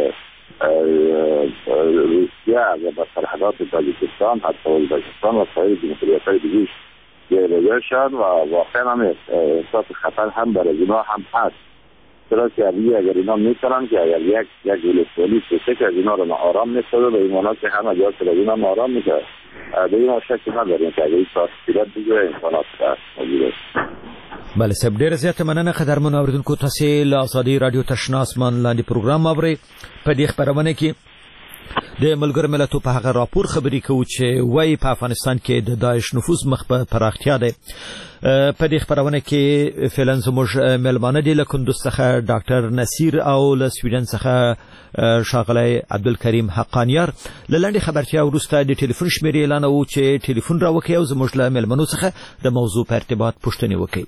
روسیه و سرحدات تاجیکستان حتی ازبکستان و سایر جمهوریت‌های دیگه جایگزین شدن و واقعا هم احساس خطر هم برای اینا هم هست، چرا که اگر اینا میکنن که اگر یک یک ولسوالی سوسه که از اینا رو آرام میسازه به ایمانات که همه جا که از اینا آرام میکنه به این شک نداریم که اگر این تاثیرات دیگه امکانات هست موجود است. بله صاحب ډېر زیاته مننه قدرمنو اوریدونکو، تاسو له ازادي رادیو تشنا اسمان لاندې پروګرام اورئ. په دې خبرونه کې د ملګرو ملتونو په هغه راپور خبرې کوو چې وایي په افغانستان کې د داعش نفوذ مخ په پراختیا دی. په دې خبرونه کې فعلا زموږ ملمانه دي له کندوز څخه ډاکټر نصیر او له سویډن څخه ښاغلی عبدالکریم حقانیار. له لنډې خبرتیا وروسته د ټلیفون شمیرې اعلان وو چې ټلیفون راوکړئ او زموږ له ملمنو څخه د موضوع په ارتباط پوښتنې وکړئ.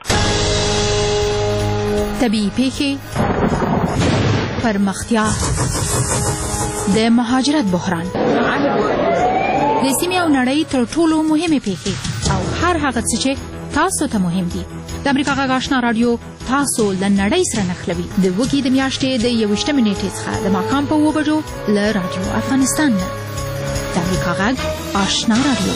طبیعي پیښې، پرمختیا، د مهاجرت بحران، د سیمې او نړۍ تر ټولو مهمې پیښې او هر هغه څه چې تاسو ته مهم دي. د امریکا غږ آشنا رادیو تاسو له نړۍ سره نښلوي. د وګړي د میاشتې د یوویشتمې نیټې څخه د ماښام په اوه بجو له رادیو افغانستان نه. د امریکا غږ آشنا رادیو.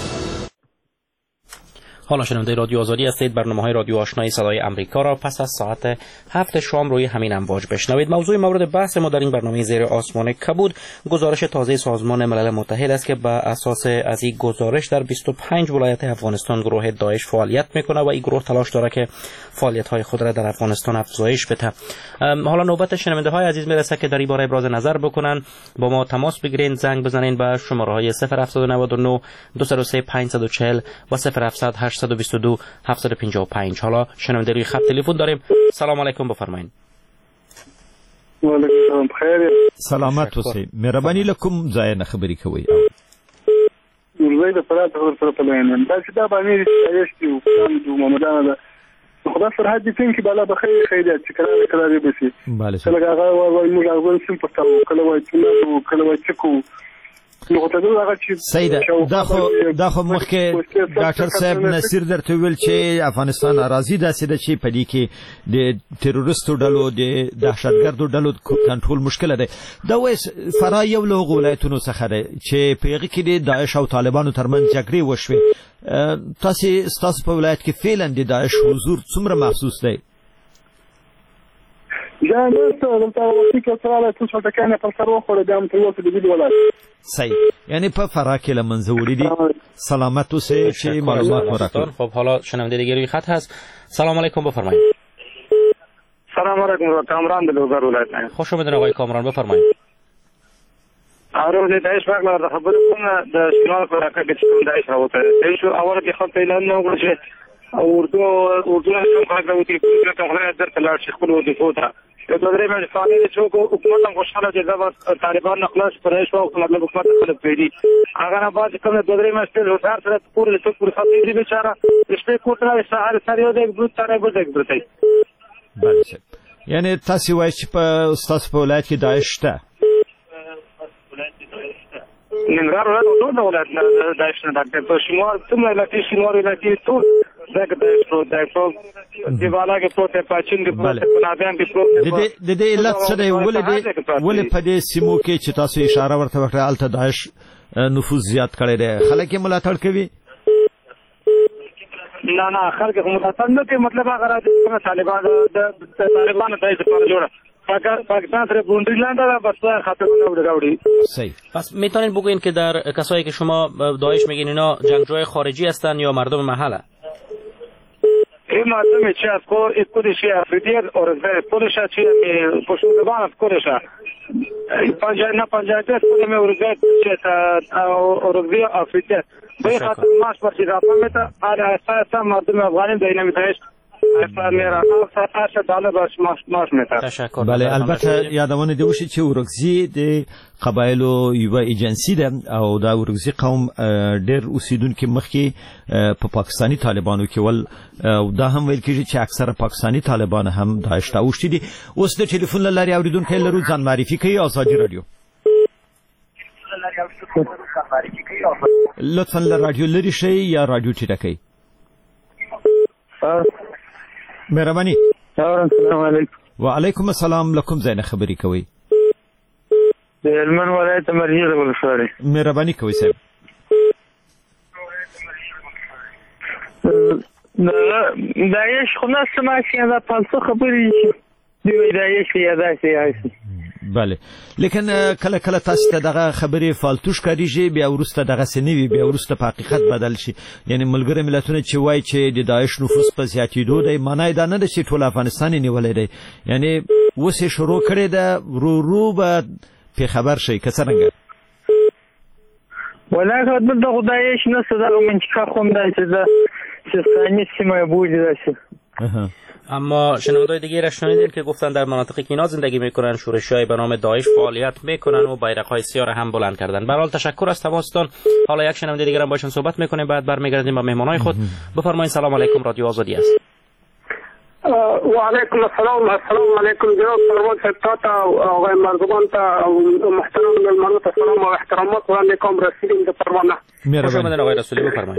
حالا شنونده رادیو آزادی هستید. برنامه‌های رادیو آشنای صدای آمریکا را پس از ساعت هفت شام روی همین امواج بشنوید. موضوع مورد بحث ما در این برنامه زیر آسمان کبود گزارش تازه سازمان ملل متحد است که بر اساس از این گزارش در بیست و پنج ولایت افغانستان گروه داعش فعالیت میکنه و این گروه تلاش داره که فعالیت‌های خود را در افغانستان افزایش بده. حالا نوبت شنونده‌های عزیز میرسه که در این باره ابراز نظر بکنن. با ما تماس بگیرید، زنگ بزنید به شماره‌های صفر هفت نه نه دو صفر سه پنج چهار صفر و صفر هفت هشت دو دو هفت پنج پنج. حالا شنونده روی خط تلفن داریم. سلام علیکم، بفرمایید. و علیکم السلام، بخیر. سلامت اوسئ. مهرباني لکم ځای نه خبرې کوي. ورځي د فرات اور سره په لین دا چې دا باندې ایشتي او د محمدانه ده خدا سرحد دي څنګه بالا بخیر خیرات چې کله کله به سي bale کله هغه وایي موږ هغه سم پټاو کله وایي چې نو کله وایي چې کو سیده دا خو دا خو مخکې ډاکټر صاحب نصیر درته ویل چې افغانستان اراضي داسې ده چې په دې کې د تروریستو ډلو د دهشتګردو ډلو کنټرول مشکل دی. دا وایي فرا یو له هغو ولایتونو څخه دی چې په هغې کې د داعش او طالبانو ترمنځ جګړې وشوې. تاسې ستاسو په ولایت کې فعلا د داعش حضور څومره محسوس دی؟ جان نسته دلته وختي کې تراله څه څه ټکانه پر سر وخوړه د ام تلوسه د دې ولایت. صحیح، یعنی په فرا کې لمنځه وړي دي. سلامت اوسئ چې معلومات ورکړئ. خب حالا شنونده دیگه روی خط هست. سلام علیکم، بفرمایید. سلام علیکم، کامران د لوګر ولایت. خوش آمدید آقای کامران، بفرمایید. آره د داعش په اړه خبرې کوم. د شمال په راکه کې چې داعش راوته ایشو اول کې خپل اعلان نه وکړ او اردو اردو هم خلک راوتی کوم کوم خلک در تلل شي خپل وظیفو ته د دوه درې میاشتې فعالې دي چې حکومت هم خوشحاله چې دا طالبان نه خلاص پرې شو او مطلب حکومت خلک پرېږدي هغه نه بعد کوم دوه درې میاشتې هوښیار سره پورې څوک پورې خاطر دي بیچاره د شپې کور ته راشي سهار سره یو ځای برود ته بل ځای پرتی بله صاحب یعنې تاسې وایئ چې په ستاسو په ولایت کې داعش شته ننګرهار ولایت او ټول ولایت نه داعش نه ډاکټر په شمال څومره ولایتي شینوار ولایتي ټول ځای کې داعش پروت دی ټول دیوالا کې پروت دی پاچین کې پروت دی پناهګان کې پروت دی د دې علت څه دی ولې په دې سیمو کې چې تاسو اشاره ورته وکړه هلته داعش نفوذ زیات کړی دی خلک یې ملاتړ کوي نه نه خلک یې ملاتړ نه کوي مطلب هغه راځي طالبان د طالبانو داعش لپاره جوړه پاکستان سره بوندری لاندې بس خاطرونه وړي صحیح پس میتونین بگوین که در کسایی که شما داعش میگین اینا جنگجوی خارجی هستن یا مردم محله این مردم چی از کور این کودشی افریدی اورزه کودش چی پشتوبان از کودش پنجاه نه پنجاه دست کودم اورزه چی اورزه افریدی به خاطر ماش پر چیزا فهمیتا آره اساسا مردم افغانی دینا میتایش بله البته یادونه دی وشي چې ورکزي د قبایلو یو ایجنسی ده او دا ورکزي قوم ډېر اوسیدونکو مخکې په پاکستانی طالبانو کې ول او دا هم ویل کېږي چې اکثره پاکستانی طالبان هم داعش ته اوښتي دي اوس د ټلیفون له لارې اوریدونکو لرو ځان معرفي کوي آزادي رادیو لطفا له رادیو لرې شئ یا رادیو ټیټه کړئ مهرباني السلام علیکم وعلیکم السلام لکم زین خبري کوي د هلمند ولایت مرجیل ولسوالۍ مهرباني کوي صاحب داعش خو نه سماشي دا پالتو خبرې دی داعش یا داسې بله لیکن کله کله تاسو ته دغه خبرې فالتوش کاریږي بیا ورسته دغه سنوي بیا ورسته په حقیقت بدل شي یعنی ملګری ملتونه چې وایي چې د داعش نفوذ په زیاتېدو دی معنی دا نه ده چې ټول افغانستان یې نیولی دی یعنی اوس یې شروع کړې ده ورو ورو به پې خبر شئ که څرنګه ولا دغه داعش نه څه دغه منطقه خو هم داسې ده سیستانی سیمه بودی داسې اما شنوندای دیگه را شنیدین که گفتن در مناطقی که اینا زندگی میکنن شورش‌های به نام داعش فعالیت میکنن و بیرق‌های سیاه هم بلند کردن. به هر حال تشکر از تماستان. حالا یک شنونده دیگه هم باشون صحبت میکنیم بعد برمیگردیم با مهمانای خود. بفرمایید. سلام علیکم رادیو آزادی است. و علیکم السلام السلام علیکم جناب سروان صاحب تا آقای مرزبان تا محترم مهمانان سلام و احترامات وړاندې کوم رسیدیم د پروانه. خوش آمدید آقای رسولی بفرمایید.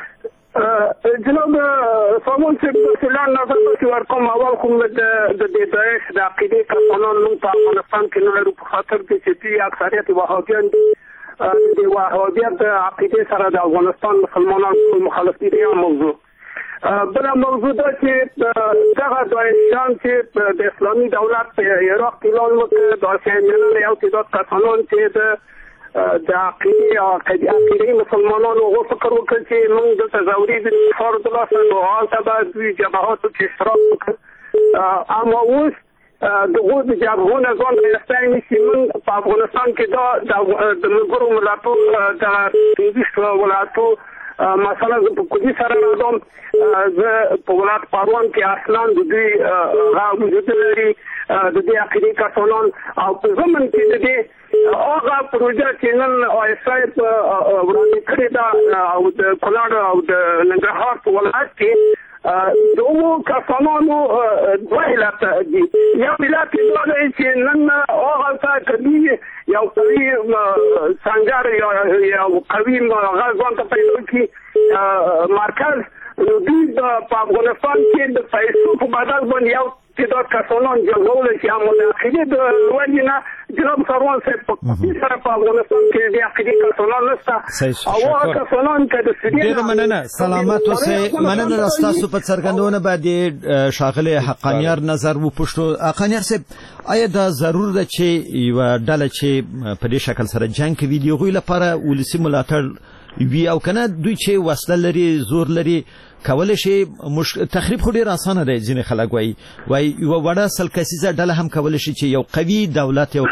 جناب سامان صاحب فلان نظر به ورکوم اول خو د د داعش د عقیدې کسانان نوم په افغانستان کې نه لرو په خاطر کې چې اکثریت وهابیان دي د وهابیت د عقیدې سره د افغانستان مسلمانان مخالف دي یا موضوع بل موضوع دا چې دغه داعشیان چې د اسلامي دولت په عراق کې لون وکړ د اسلامي یو تعداد کسانان چې د د عقیدې او عقیدې مسلمانانو غو فکر وکړ چې موږ د تزاوري د فرض الله سره هغه به د جماعاتو کې اشتراک وکړ اما اوس دغه د جماعتونو ځان راستای نشي موږ په افغانستان کې دا د ملګرو ملتونو د پیښو ولاتو مثلا په کومي سره راځم زه په ولایت پروان کې اصلا د دې غا وجود لري د دې عقیدې کسانان او په زمن کې د دې هغه پروژه چې نن آیسای په وړاندې کړې ده او د کونړ او د ننګرهار په ولایت کې دوه کسانانو دوه علت دي یو علت دا دی چې نن هغه څه کوي یو قوي څنګه یو قوي غزوان ته پیدا کی مرکز نو دوی په افغانستان کې د پیسو په بدل باندې یو تعداد کسانان جوړول چې عمل عقیده د ولینه جناب سروان صاحب په سره په افغانستان کې د عقیده کسانان نشته او هغه کسانان چې د سړي ډیر مننه سلامات اوسئ مننه تاسو په څرګندونه باندې شاغله حقانیار نظر و پښتو حقانیار صاحب آیا دا ضرور ده چې یو ډله چې په دې شکل سره جنگ کوي دی غوی لپاره ولسی ملاتړ وی او کنه دوی چې وسله لري زور لري کول شي مش... تخریب خو ډیر اسانه دی ځینې خلک وایي وایي یو وړه سل کسیزه ډله هم کول شي چې یو قوي دولت یو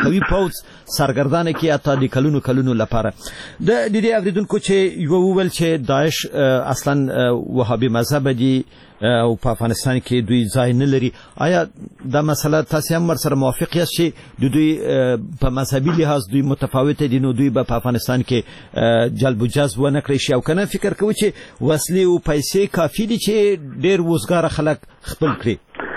برتانوي پوځ سرګردانه کې اته د کلونو کلونو لپاره د دې اوریدونکو چې یو وویل چې داعش اصلا وهابي مذهب دي او په افغانستان کې دوی ځای نه لري. آیا دا مسله تاسو هم سره موافق یاست چې د دوی په مذهبي لحاظ دوی متفاوت دي نو دوی په افغانستان کې جلب و جذب ونه کړی شي او کنه فکر کوي چې وسلې او پیسې کافي دي چې ډېر وزګار خلک خپل کړي؟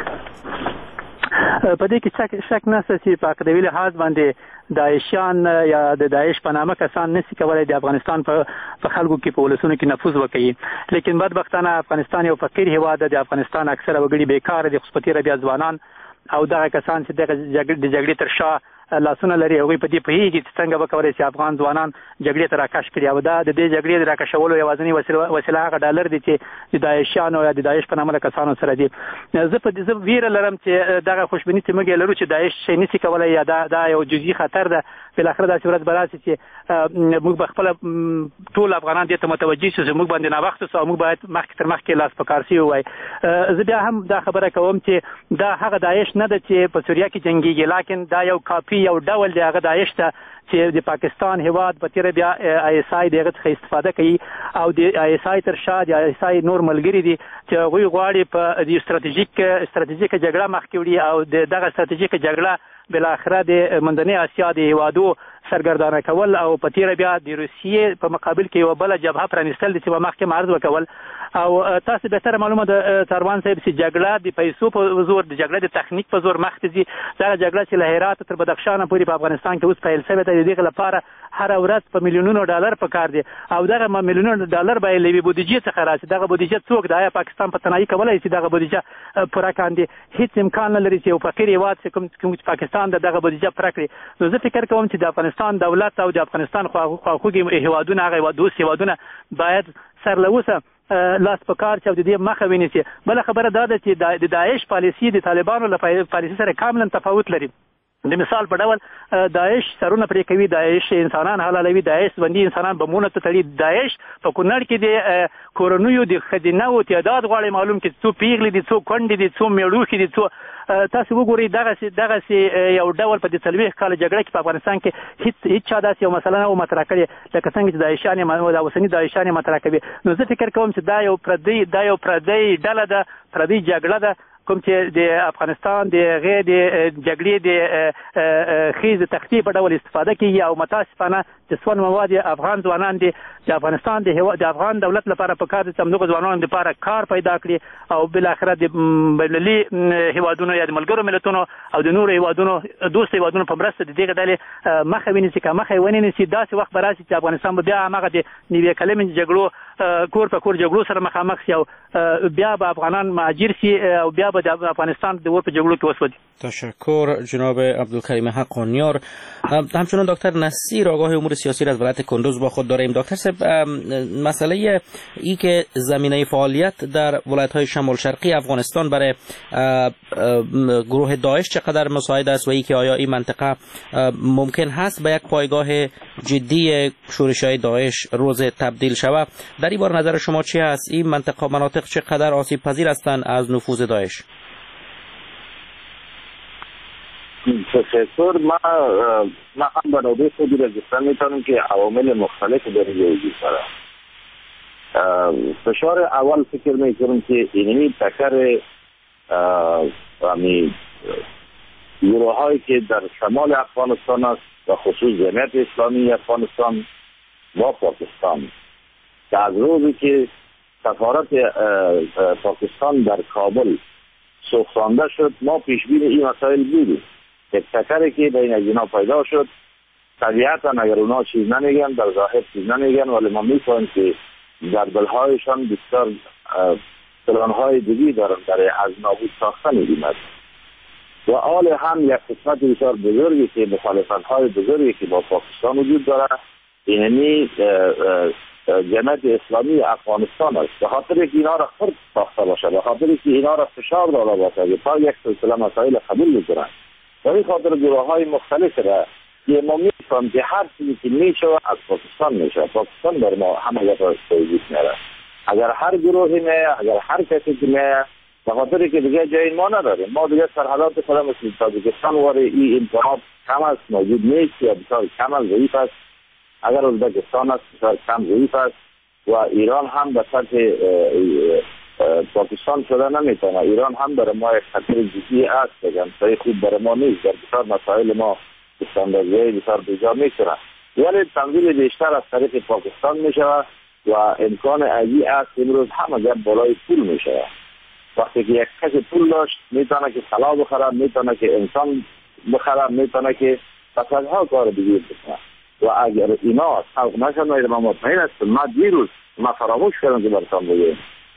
په دې کې شک شک نشته چې په عقیدوي لحاظ باندې داعشیان یا د داعش په نامه کسان نشي کولای د افغانستان په خلکو کې په ولسونو کې نفوذ وکړي. لیکن بدبختانه افغانستان یو فقیر هیواد دی. د افغانستان اکثره وګړي بیکار دي، خصوصي ربیا ځوانان او دغه کسان چې د جګړې تر شا لاسونه لري هغوی په دې پوهېږي چې څنګه به کولی شي افغان ځوانان جګړې ته راکش کړي. او دا د دې جګړې د راکشولو یوازینۍ وسیله هغه ډالر دي چې د داعشیانو یا د داعش په نامه کسانو سره دي. زه په دې ویره لرم چې دغه خوشبیني چې موږ لرو چې داعش شي نشي کولی یا دا دا یو جزئي خطر ده. بالاخره داسې ورځ به راشي چې موږ به خپله ټول افغانان دې ته متوجه شو چې موږ باندې ناوخته سو او موږ باید مخکې تر مخکې لاس په کار سي ووایي. زه بیا هم دا خبره کوم چې دا هغه داعش نه ده چې په سوریه کې جنګېږي، لیکن دا یو کاپي یو ډول دی هغه داعش ته چې د پاکستان هیواد په تیره بیا آی اس آی دغه څخه استفاده کوي او د آی اس آی تر شا د آی اس آی نور ملګري دي چې هغوی غواړي په د استراتیژیک استراتیژیکه جګړه مخکې وړي او دغه استراتیژیکه جګړه بالاخره د منځنۍ اسیا د هیوادو سرګردانه کول او په تیره بیا د روسیې په مقابل کې یوه بله جبهه پرانیستل دي چې به مخکې معرض وکول. او تاسو بهتره معلومه ده سروان صاحب چې جګړه د پیسو په زور د جګړه د تخنیک په زور مخ ته ځي. دغه جګړه چې له هرات تر بدخشان پورې په افغانستان کې اوس پیل شوې ده، د دغه لپاره هر ورځ په میلیونونو ډالر پکار دي او دغه میلیونونو ډالر به له بودیجې څخه راشي. دغه بودیجه څوک دی؟ آیا پاکستان په تنهایی کولای شي دغه بودیجه پوره کاندي؟ هیڅ امکان نه لري چې یو فقیر هیواد چې کوم کوم پاکستان دغه بودیجه پوره کړي. نو زه فکر کوم چې د افغانستان دولت او د افغانستان خواخوږي هیوادونه هغه دوست هیوادونه باید سر له اوسه لاس په کار چې د دې مخه ونیسي. بله خبره دا ده چې د داعش پالیسي د طالبانو له پالیسي سره کاملا تفاوت لري. د مثال په ډول داعش سرونه پرې کوي، داعش انسانان حلالوي، داعش بندي انسانان بمونه ته تړي. داعش په کونړ کې د کورونیو د ښځینهو تعداد غواړي معلوم کړي، څو پیغلې دي، څو کونډې دي، څو میړوښې دي. څو تاسو وګورئ دغسې دغسې یو ډول په دې څلوېښت کاله جګړه کې په افغانستان کې هیڅ هیڅ چا داسې یو مسله نه و مطرح کړې لکه څنګه چې داعشیان یې دا اوسني داعشیان یې مطرح کوي. نو زه فکر کوم چې دا یو پردی دا یو پردی ډله ده، پردی جګړه ده کوم چې د افغانستان د هغې د جګړې د خیز تختی په ډول استفاده کوي او متاسفانه د سون مواد افغان ځوانان دي. د افغانستان د د افغان دولت لپاره په کار دي چې همدغو ځوانانو لپاره کار پیدا کړي او بالاخره د بینالمللي هیوادونو یا د ملګرو ملتونو او د نورو هیوادونو دوست هیوادونو په مرسته د دغې ډلې مخه ونیسي. که مخه یې ونیسي داسې وخت به راشي چې افغانستان به بیا همغه د نوې کلمې جګړو کور په کور جګړو سره مخامخ شي او بیا به افغانان مهاجر شي او بیا به د افغانستان د ور په جګړو کې وسودي. تشکر جناب عبدالکریم حقانیار. همچنان دکتر نصیر آگاه امور سیاسی از ولایت کندوز با خود داریم. دکتر صاحب، مسئله ای که زمینه فعالیت در ولایت‌های شمال شرقی افغانستان برای گروه داعش چقدر مساعد است و ای که آیا این منطقه ممکن هست به یک پایگاه جدی شورش‌های داعش روز تبدیل شود؟ در این بار نظر شما چی است؟ این منطقه مناطق چقدر آسیب پذیر هستند از نفوذ داعش؟ تشکر. ما ما هم به نوبه خودی رجستان میتونم که عوامل مختلف در اینجا وجود داره. فشار اول فکر میکنم که اینمی تکر امی گروه هایی که در شمال افغانستان است و خصوص جمعیت اسلامی افغانستان و پاکستان که از روزی که سفارت پاکستان در کابل سوخانده شد ما پیشبین این مسائل بودیم. یک تکری که بین از اینا پیدا شد طبیعتا اگر اونا چیز نمیگن در ظاهر چیز نمیگن ولی ما میفهمیم که در دلهایشان بسیار پلانهای دیگی دارن برای از نابود ساختن این است. و حال هم یک قسمت بسیار بزرگی که مخالفت‌های بزرگی که با پاکستان وجود داره اینمی جمعیت اسلامی افغانستان است. به خاطر که اینا را خرد ساخته باشه، به خاطر که اینا را فشار داده باشه تا یک سلسله مسائل قبول بکنن. و این خاطر گروه های مختلف را که ما میفهم که هر چیزی که میشه از پاکستان میشه. پاکستان بر ما همه یک را توجیه میره. اگر هر گروهی میه، اگر هر کسی که میه، به خاطر که دیگه جای ما نداریم. ما دیگه سرحدات خودم مثل تاجیکستان واره این امکانات کم است، موجود نیست یا بسیار کم است، ضعیف است. اگر ازبکستان است بسیار کم ضعیف است و ایران هم به سطح پاکستان شده نمیتونه. ایران هم برای ما یک خطر جدی است، همسایه خوب برای ما نیست، در بسیار مسائل ما استانداردهای بسیار بیجا میکنه، ولی تمویل بیشتر از طریق پاکستان میشود و امکان ازی است. امروز هم اگر بالای پول میشود، وقتی که یک کسی پول داشت میتونه که سلاح بخره، میتونه که انسان بخره، میتونه که صدها کار دیگه بکنه. و اگر اینا خلق نشد ما مطمئن است. ما دیروز ما فراموش کردم که برسان بگیم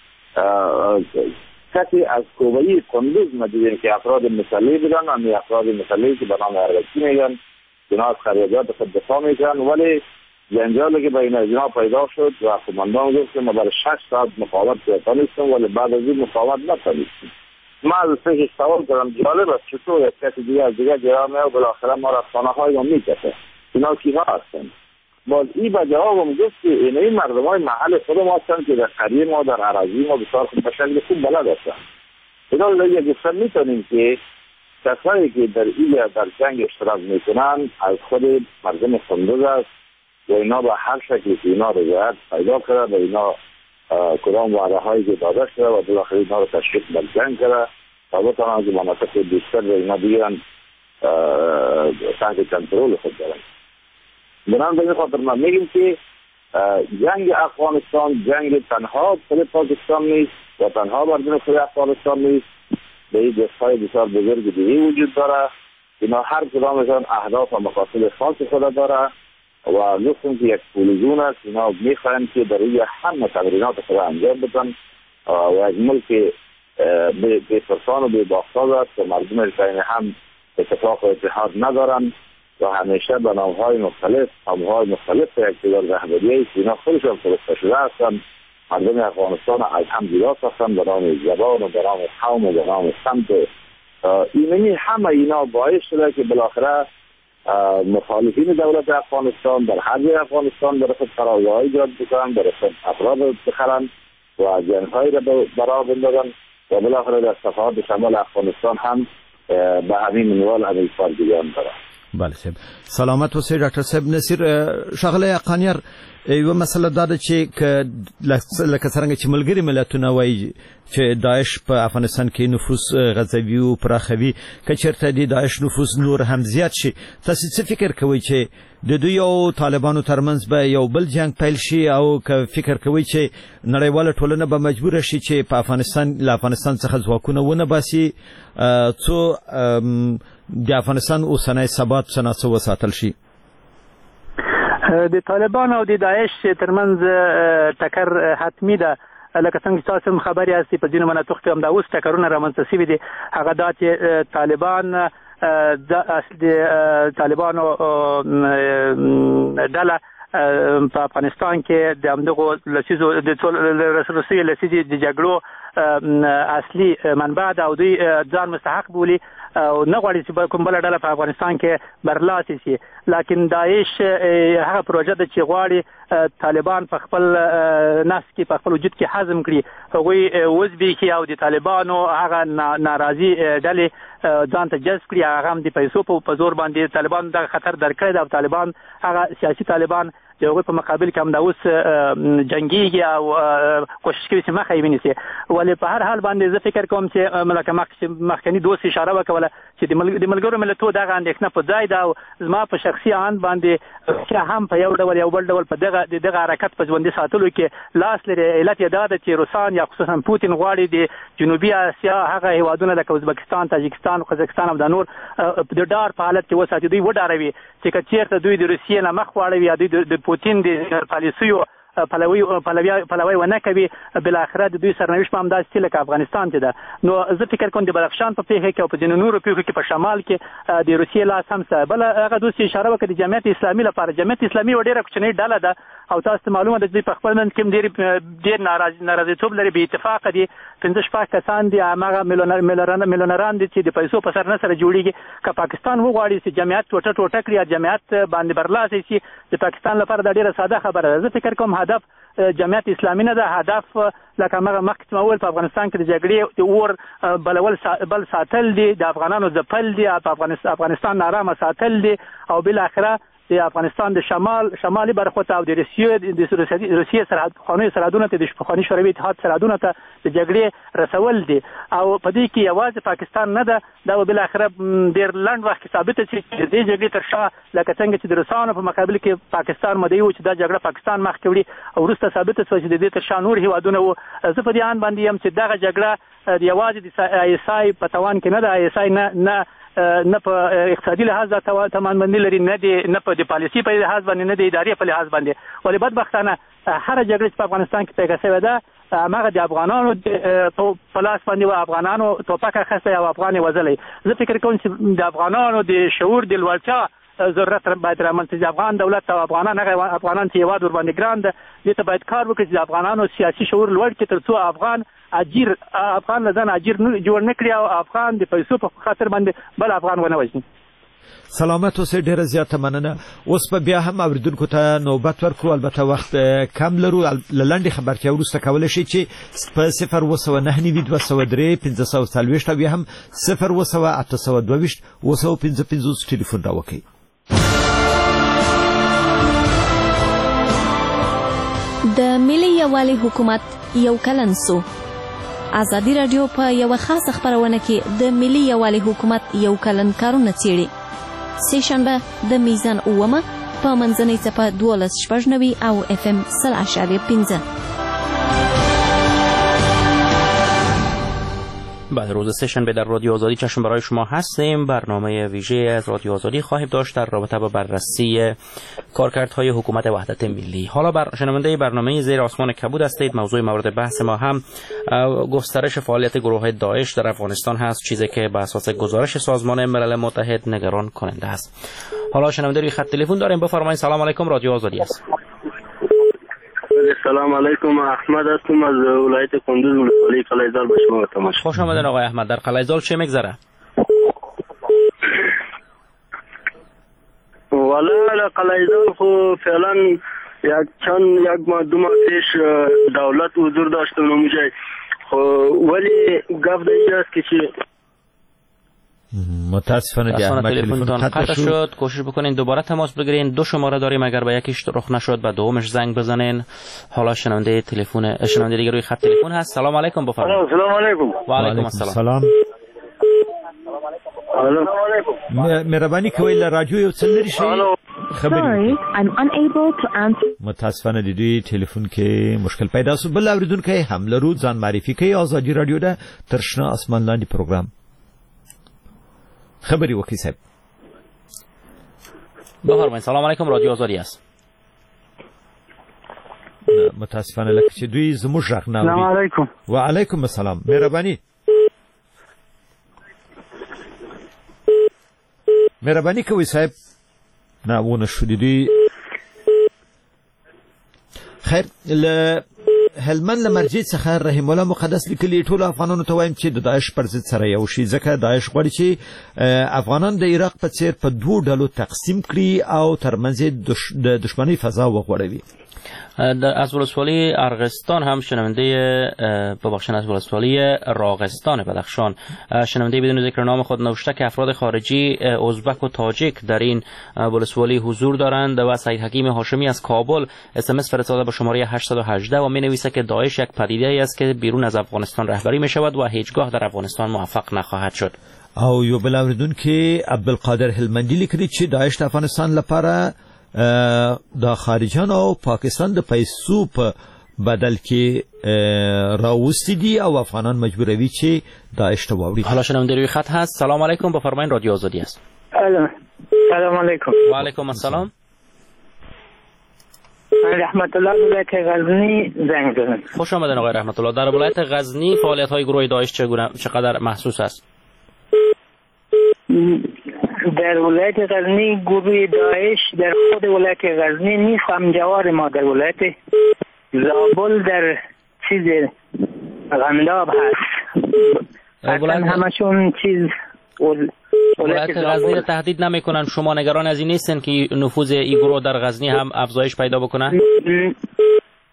کسی از کوبایی قندوز ما دیدیم که افراد مسلح بودن، امی افراد مسلحی که به نام اربکی میگن، اینا از خریدات خود دفاع میکنن، ولی جنجالی که بین اینا پیدا شد و قماندان گفت که ما برای شش ساعت مقاومت نتونستیم، ولی بعد از این مقاومت نتونستیم. ما از فکر سوال کردم جالب است چطور یک کسی دیگه از دیگه جواب میاد و بالاخره ما را خانه های ما میکشه، اینا کیها هستن؟ باز این به جوابم گفت که این مردم های محل خود ما هستن که در قریه ما در اراضی ما بسیار خوب به شکل خوب بلد هستن. اینا دیگه گفتن میتونیم که کسایی که در این در جنگ اشتراک میکنن از خود مردم قندوز است و اینا به هر شکلی که اینا رضایت پیدا کرده و اینا کدام وعده هایی که داده شده و بالاخره اینا رو تشویق بر جنگ کرده تا بتوانند که مناطق بیشتر و اینا بگیرن تحت کنترل خود دارن. بنابراین به این خاطر ما میگیم که جنگ افغانستان جنگ تنها خود پاکستان نیست و تنها مردم خود افغانستان نیست، به این دستهای بسیار بزرگ دیگه وجود داره. اینا هر کدامشان اهداف و مقاصد خاص خود داره و گفتم که یک پولیزون است. اینا میخواهند که در روی همه تمرینات خود انجام بدن و از ملک به فرسان و به باختاز است و مردم بین هم اتفاق و اتحاد ندارن و همیشه به نامهای مختلف نامهای مختلف اقتدار رهبری است. اینا خودشان فرسته شده هستن. مردم افغانستان از هم جدا هستن به نام زبان و به نام قوم و به نام سمت. اینمی همه اینا باعث شده که بالاخره مخالفین دولت افغانستان در هر جای افغانستان در خود قرارگاه ایجاد بکنن، در خود افراد بخرن و جنگ‌هایی را برا بندازن و بالاخره در صفحات شمال افغانستان هم به همین منوال همین فارگیان دارن. بله صاحب سلامت اوسئ ډاکټر صاحب. نصیر ښاغلی اقانیار یوه مسله دا ده چې لکه څرنګه چې ملګري ملتونه وایي چې داعش په افغانستان کې نفوذ غځوي او پراخوي، که چېرته د داعش نفوذ نور هم زیات شي، تاسې څه فکر کوئ چې د دوی او طالبانو ترمنځ به یو بل جنگ پیل شي، او که فکر کوئ چې نړیواله ټولنه به مجبوره شي چې په افغانستان له افغانستان څخه ځواکونه ونه باسي څو د افغانستان اوسنی ثبات څنګه وساتل شي؟ د طالبان او د داعش ترمنځ ټکر حتمی ده. لکه څنګه چې تاسو هم خبرې یاستئ په ځینو مناطقو کې همدا اوس ټکرونه رامنځته شوي دي. هغه دا چې طالبان د طالبانو ډله په افغانستان کې د همدغو لسیزو د روسیې لسیزې د جګړو اصلي منبع ده او دوی ځان مستحق بولي او نه غواړي چې کوم بله ډله په افغانستان کې برلاسې شي. لکن داعش هغه پروژه ده چې غواړي طالبان په خپل نفس کې په خپل وجود کې هضم کړي، هغوی وزبېښي او د طالبانو هغه ناراضي ډلې ځان ته جذب کړي، هغه هم د پیسو په زور باندې طالبان دغه خطر درک کړی ده او طالبان هغه سیاسي طالبان د هغوی په مقابل کې همدا اوس جنګېږي او کوشش کوي چې مخه یې ونیسي. ولې په هر حال باندې زه فکر کوم چې لکه مخکني دوست اشاره وکوله چې د ملګرو ملتونو دغه اندېښنه په ځای ده او زما په شخصي آند باندې روسیه هم په یو ډول یو بل ډول په دغه د دغه حرکت په ژوندي ساتلو کې لاس لري. علت یې دا ده چې روسان یا خصوصا پوتین غواړي د جنوبي اسیا هغه هیوادونه لکه ازبکستان، تاجکستان، قزاقستان او د نور د ډار په حالت کې وساتي، دوی وډاروي چې که چېرته دوی د روسیې نه مخ واړوي یا دوی د پوتین د پالیسیو پلوي پلوي ونه کوي، بالاخره د دوی سرنوشت هم داسې لکه افغانستان چې ده. نو زه فکر کوم د بدخشان په پیښه کې او په ځینو نورو پیښو کې په شمال کې د روسیې لاس هم سته. بله هغه دوست اشاره وکړه د جمعیت اسلامي لپاره. جمعیت اسلامي یوه ډېره کوچنۍ ډله ده او تاسو ته معلومه ده چې دوی په خپل منځ کې هم ډېر ناراضیتوب لري، بې اتفاقه دي. پنځه شپږ کسان دي، هماغه میلیونران دي چې د پیسو په سر نه سره جوړېږي. که پاکستان وغواړي چې جمعیت ټوټه ټوټه کړي یا جمعیت باندې برلاسې شي، د پاکستان لپاره دا ډېره ساده خبره ده. زه فکر کوم هدف جمعیت اسلامي نه ده، هدف لکه هغه مخکې ما وویل په افغانستان کې د جګړې د اور بلول بل ساتل دي، د افغانانو ځپل دي، په افغانستان نارامه ساتل دي، او بالاخره د افغانستان د شمال شمالي برخو ته او د روسیې د روسیې سرحد خانه سرحدونه ته د پخواني شوروي اتحاد سرحدونه ته د جګړې رسول دي. او په دې کې یوازې پاکستان نه ده، دا به بالاخره ډېر لنډ وخت کې ثابته شي چې د دې جګړې تر شا لکه څنګه چې د روسانو په مقابل کې پاکستان مدعي و چې دا جګړه پاکستان مخکې وړي، او وروسته ثابته شوه چې د دې تر شا نور هېوادونه وو. زه په دې اند باندې یم چې دغه جګړه یوازې د آی اس آی په توان کې نه ده، آی اس آی نه نه نه په اقتصادي لحاظ توانمندي لري، نه دی نه په د پالیسي په لحاظ باندې، نه د ادارې په لحاظ باندې. ولې بدبختانه هر جګړه چې په افغانستان کې پیښه شوې ده هغه د افغانانو په لاس باندې و، افغانانو توپک اخیستی او افغان یې وژلی. زه فکر کوم چې د افغانانو د شعور د لوړتیا ضرورت باید رامنځته شي. د افغان دولت او افغانان هغه افغانان چې هېواد ورباندې ګران ده، دې ته باید کار وکړي چې د افغانانو سیاسي شعور لوړ کړي، تر څو افغان اجیر افغان له ځان اجیر جوړ نه کړي او افغان د پیسو په خاطر باندې بل افغان ونه وژني. سلامت اوسئ، ډیره زیاته مننه. اوس په بیا هم اوریدونکو ته نوبت ورکړو، البته وخت کم لرو. له لنډې خبرتیا وروسته کولی شئ چې په صفر اووه سوه نهه نوي دوه سوه درې پنځه سوه څلوېښت او بیا هم صفر اووه سوه اته سوه دوه ویشت اووه سوه پنځه پنځوس ټلیفون راوکړئ. د ملي یووالي حکومت یو کلن سو. ازادي راډیو په یو خاصه خبرونه کې د ملي یووالي حکومت یو کلن کارونه څیړي. سه شنبه د میزان اومه په منځنۍ څپه دولس شپږ نوي او اف ام سل اشاریه پنځه. بعد روز سه‌شنبه در رادیو آزادی چشم برای شما هستیم. برنامه ویژه از رادیو آزادی خواهیم داشت در رابطه با بررسی کارکردهای حکومت وحدت ملی. حالا بر شنونده برنامه زیر آسمان کبود هستید. موضوع مورد بحث ما هم گسترش فعالیت گروه داعش در افغانستان هست، چیزی که به اساس گزارش سازمان ملل متحد نگران کننده است. حالا شنونده روی خط تلفن داریم، بفرمایید. سلام علیکم، رادیو آزادی است. سلام علیکم، احمد هستم از ولایت کندوز، ولسوالی قلعه‌زال. به شما تماس. خوش آمدید آقای احمد. در قلعه‌زال چه میگذره؟ والا قلعه‌زال خو فعلا یک چند یک ماه دو ماه پیش دولت حضور داشت اونجا، خو ولی گفت اینجاست که چی متاسفانه احمد تلفنتون قطع شد. کوشش بکنین دوباره تماس بگیرین. دو شماره داریم، اگر به یکیش رخ نشد به دومش زنگ بزنین. حالا شنونده تلفن شنونده دیگه روی خط تلفن هست. سلام علیکم، بفرمایید. سلام علیکم. و علیکم السلام. مهربانی کوئ له رادیو یو څه لرې شئ خبرې. متاسفانه د دوی ټلیفون کې مشکل پیدا شو. بل اوریدونکی هم لرو، ځان معرفي کوي. آزادي رادیو ده تر شنه اسمان لاندې پروګرام خبری وکی صاحب. بفرمایید. سلام علیکم، رادیو آزادی است. متاسفانه لکه چې دوی زموږ غږ نه اوري. سلام علیکم. و علیکم السلام. مهرباني مهرباني کوي صاحب. نه ونه شو دي. خیر ل هلمند لمرجع څخه رحیم الله مقدس لیکلي ټول افغانانو ته وایم چې د داعش پر ضد سره یو شي، ځکه داعش غواړي چې افغانان د عراق په څیر په دوه ډلو تقسیم کړي او ترمنځ د دښمنۍ فضا وغوړوي. از ولسوالی ارغستان هم شنونده ببخشید از ولسوالی راغستان بدخشان شنونده بدون ذکر نام خود نوشته که افراد خارجی ازبک و تاجیک در این ولسوالی حضور دارند و سید حکیم هاشمی از کابل اس ام اس فرستاده به شماره هشتصد و هجده و می نویسه که داعش یک پدیده است که بیرون از افغانستان رهبری می شود و هیچگاه در افغانستان موفق نخواهد شد. او یو بل اوریدونکو عبدالقادر هلمندی لیکلي چې داعش د افغانستان لپاره د خارجان او پاکستان د پیسو په بدل کې راوستي دي او افغانان مجبوروي چې داعش ته واوړي. حالا شنونده روی خط هست. سلام علیکم، بفرمایید. رادیو آزادی است. سلام علیکم. و علیکم السلام. رحمت الله ولایت غزنی زنگ زدم. خوش آمدید آقای رحمت الله. در ولایت غزنی فعالیت های گروه داعش چگونه چقدر محسوس است؟ در ولایت غزنی گروه داعش در خود ولایت غزنی نیست، همجوار ما در ولایت زابل در چیز غنداب هست. ولایت همشون چیز ولایت غزنی را تهدید نمیکنن. شما نگران از این نیستن که نفوذ این گروه در غزنی هم افزایش پیدا بکنه؟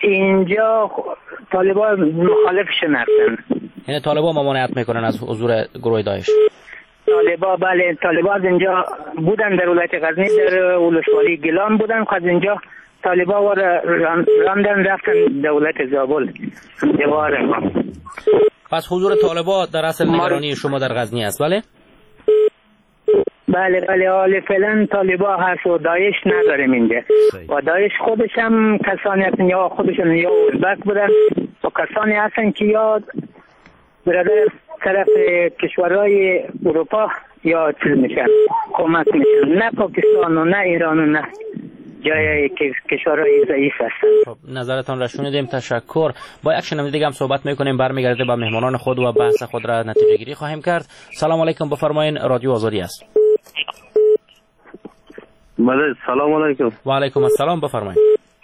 اینجا طالبان مخالفشون هستن. یعنی طالبان ممانعت میکنن از حضور گروه داعش؟ طالبان بله، طالبان از اینجا بودن در ولایت غزنی، در ولسوالی گیلان بودن، از اینجا طالبان و راندن رفتن در ولایت زابل دیواره. پس حضور طالبان در اصل نگرانی شما در غزنی است؟ بله بله بله حال فعلا طالبان هست و داعش نداریم اینجا. و داعش خودش هم کسانی هستن یا خودشون یا ازبک بودن و کسانی هستن که یا برادر طرف کشورهای اروپا یا چیز میشن، کمک میشن، نه پاکستان و نه ایران و نه جای کشورهای ضعیف هستن. خب نظرتان را شنیدیم، تشکر. با یک شنونده دیگه هم صحبت میکنیم، برمیگردیم با مهمانان خود و بحث خود را نتیجه گیری خواهیم کرد. سلام علیکم، بفرمایید، رادیو آزادی است. بله سلام علیکم. و علیکم السلام، بفرمایید.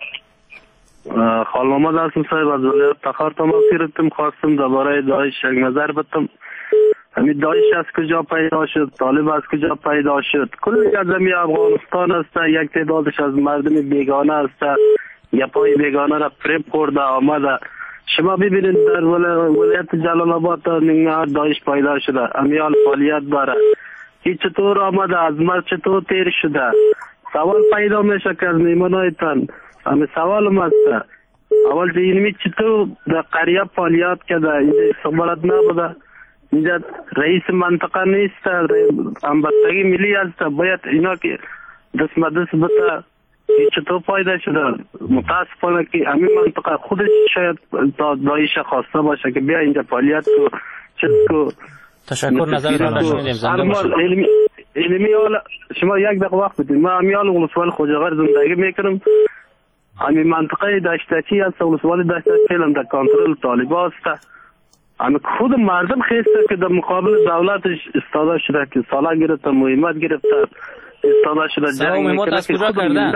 خال محمد هستم صاحب از ولایت تخار تماس گرفتم، خواستم درباره داعش یک نظر بدم. همین داعش از کجا پیدا شد، طالب از کجا پیدا شد، کل زمین افغانستان است، یک تعدادش از مردم بیگانه است، یا پای بیگانه را فریب خورده آمده. شما ببینید در ولایت جلال آباد نینگنهار داعش پیدا شده، امیال فعالیت داره. این چطور آمده، از مرد چطور تیر شده؟ سوال پیدا میشه که از میمانایتان همه سوال هم است. اول اینمی چطور در قریه فعالیت کرده، اینجا استخبارات نبوده، اینجا رئیس منطقه نیست، همبستگی ملی است، باید اینا که دست مدست بتا چطور پیدا شده. متاسفانه که همین منطقه خودش شاید داعش خواسته باشه که بیا اینجا فعالیت کو چیز کو. تشکر، نظرتان را شنیدیم. زنده باشید. علمی علمی حالا شما یک دقیقه وقت بدید. من امیال ولسوالی خوجاور زندگی میکنم. همین منطقه دشتچی هست، ولسوالی دشتچی هم در کنترل طالبان است. همین خود مردم خیسته که در مقابل دولتش استاده شده که سالا گرفته، مهمت گرفته، استاده شده. سلام مهمت از کجا کردن؟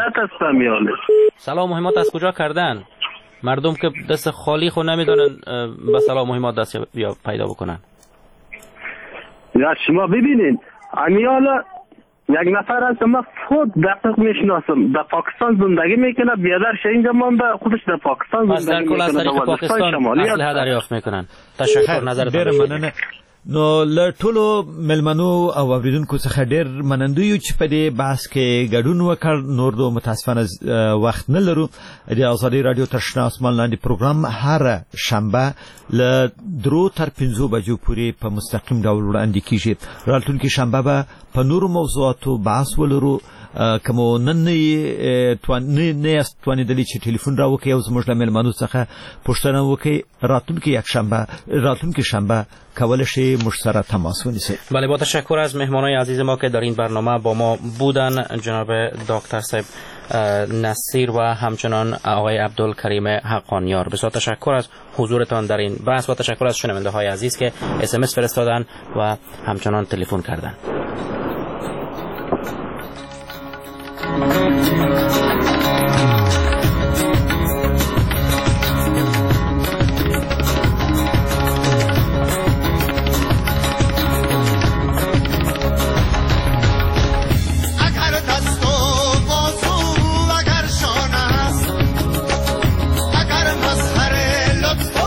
سلام مهمت از کجا کردن؟ مردم که دست خالی خود نمیدونن به سلام مهمت دست یا پیدا بکنن. یا شما ببینید امیالا یک نفر هست، ما خود دقیق میشناسم، در پاکستان زندگی میکنه، بیادرش اینجا مانده، خودش در پاکستان زندگی میکنه. از در کل از طریق پاکستان اسلحه دریافت میکنن. تشکر، نظرتان را نو له ټولو ملمنو او اوریدونکو څخه ډیر منندوی یو چې په دې بحث کې ګډون وکړ. نور دو متاسفانه وخت نه لرو. د ازادي رادیو تشنا اسمان لاندې پروګرام هر شنبه له درو تر پنځو بجو پورې په مستقیم ډول وړاندې کیږي. راتلونکي شنبه به په نورو موضوعاتو بحث ولرو. کومو نن نه توان نه است توانې د چې ټلیفون را وکي او زموږ له ملمنو څخه پوښتنه وکي. راتلونکي یک شنبه راتلونکي شنبه کولای شي موږ سره تماس ونیسي. بله، با تشکر از مهمانای عزیز ما که در این برنامه با ما بودن، جناب دکتر صاحب نصیر و همچنان آقای عبدالکریم حقانیار. بسیار تشکر از حضورتان در این بحث و تشکر از شنونده های عزیز که اس ام اس فرستادن و همچنان تلفن کردن.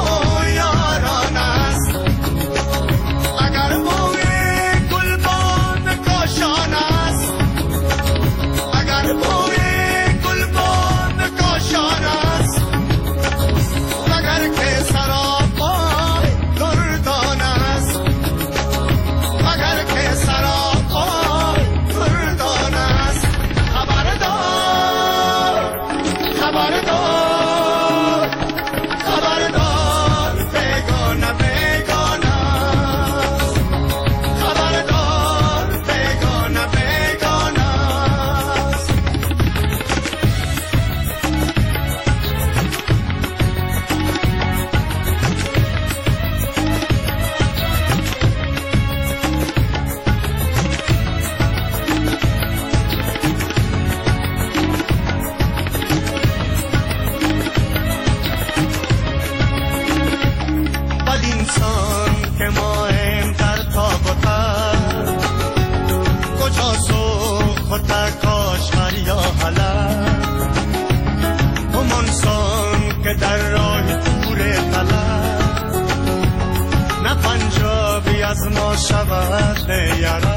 اگر موی گل بار یاد یار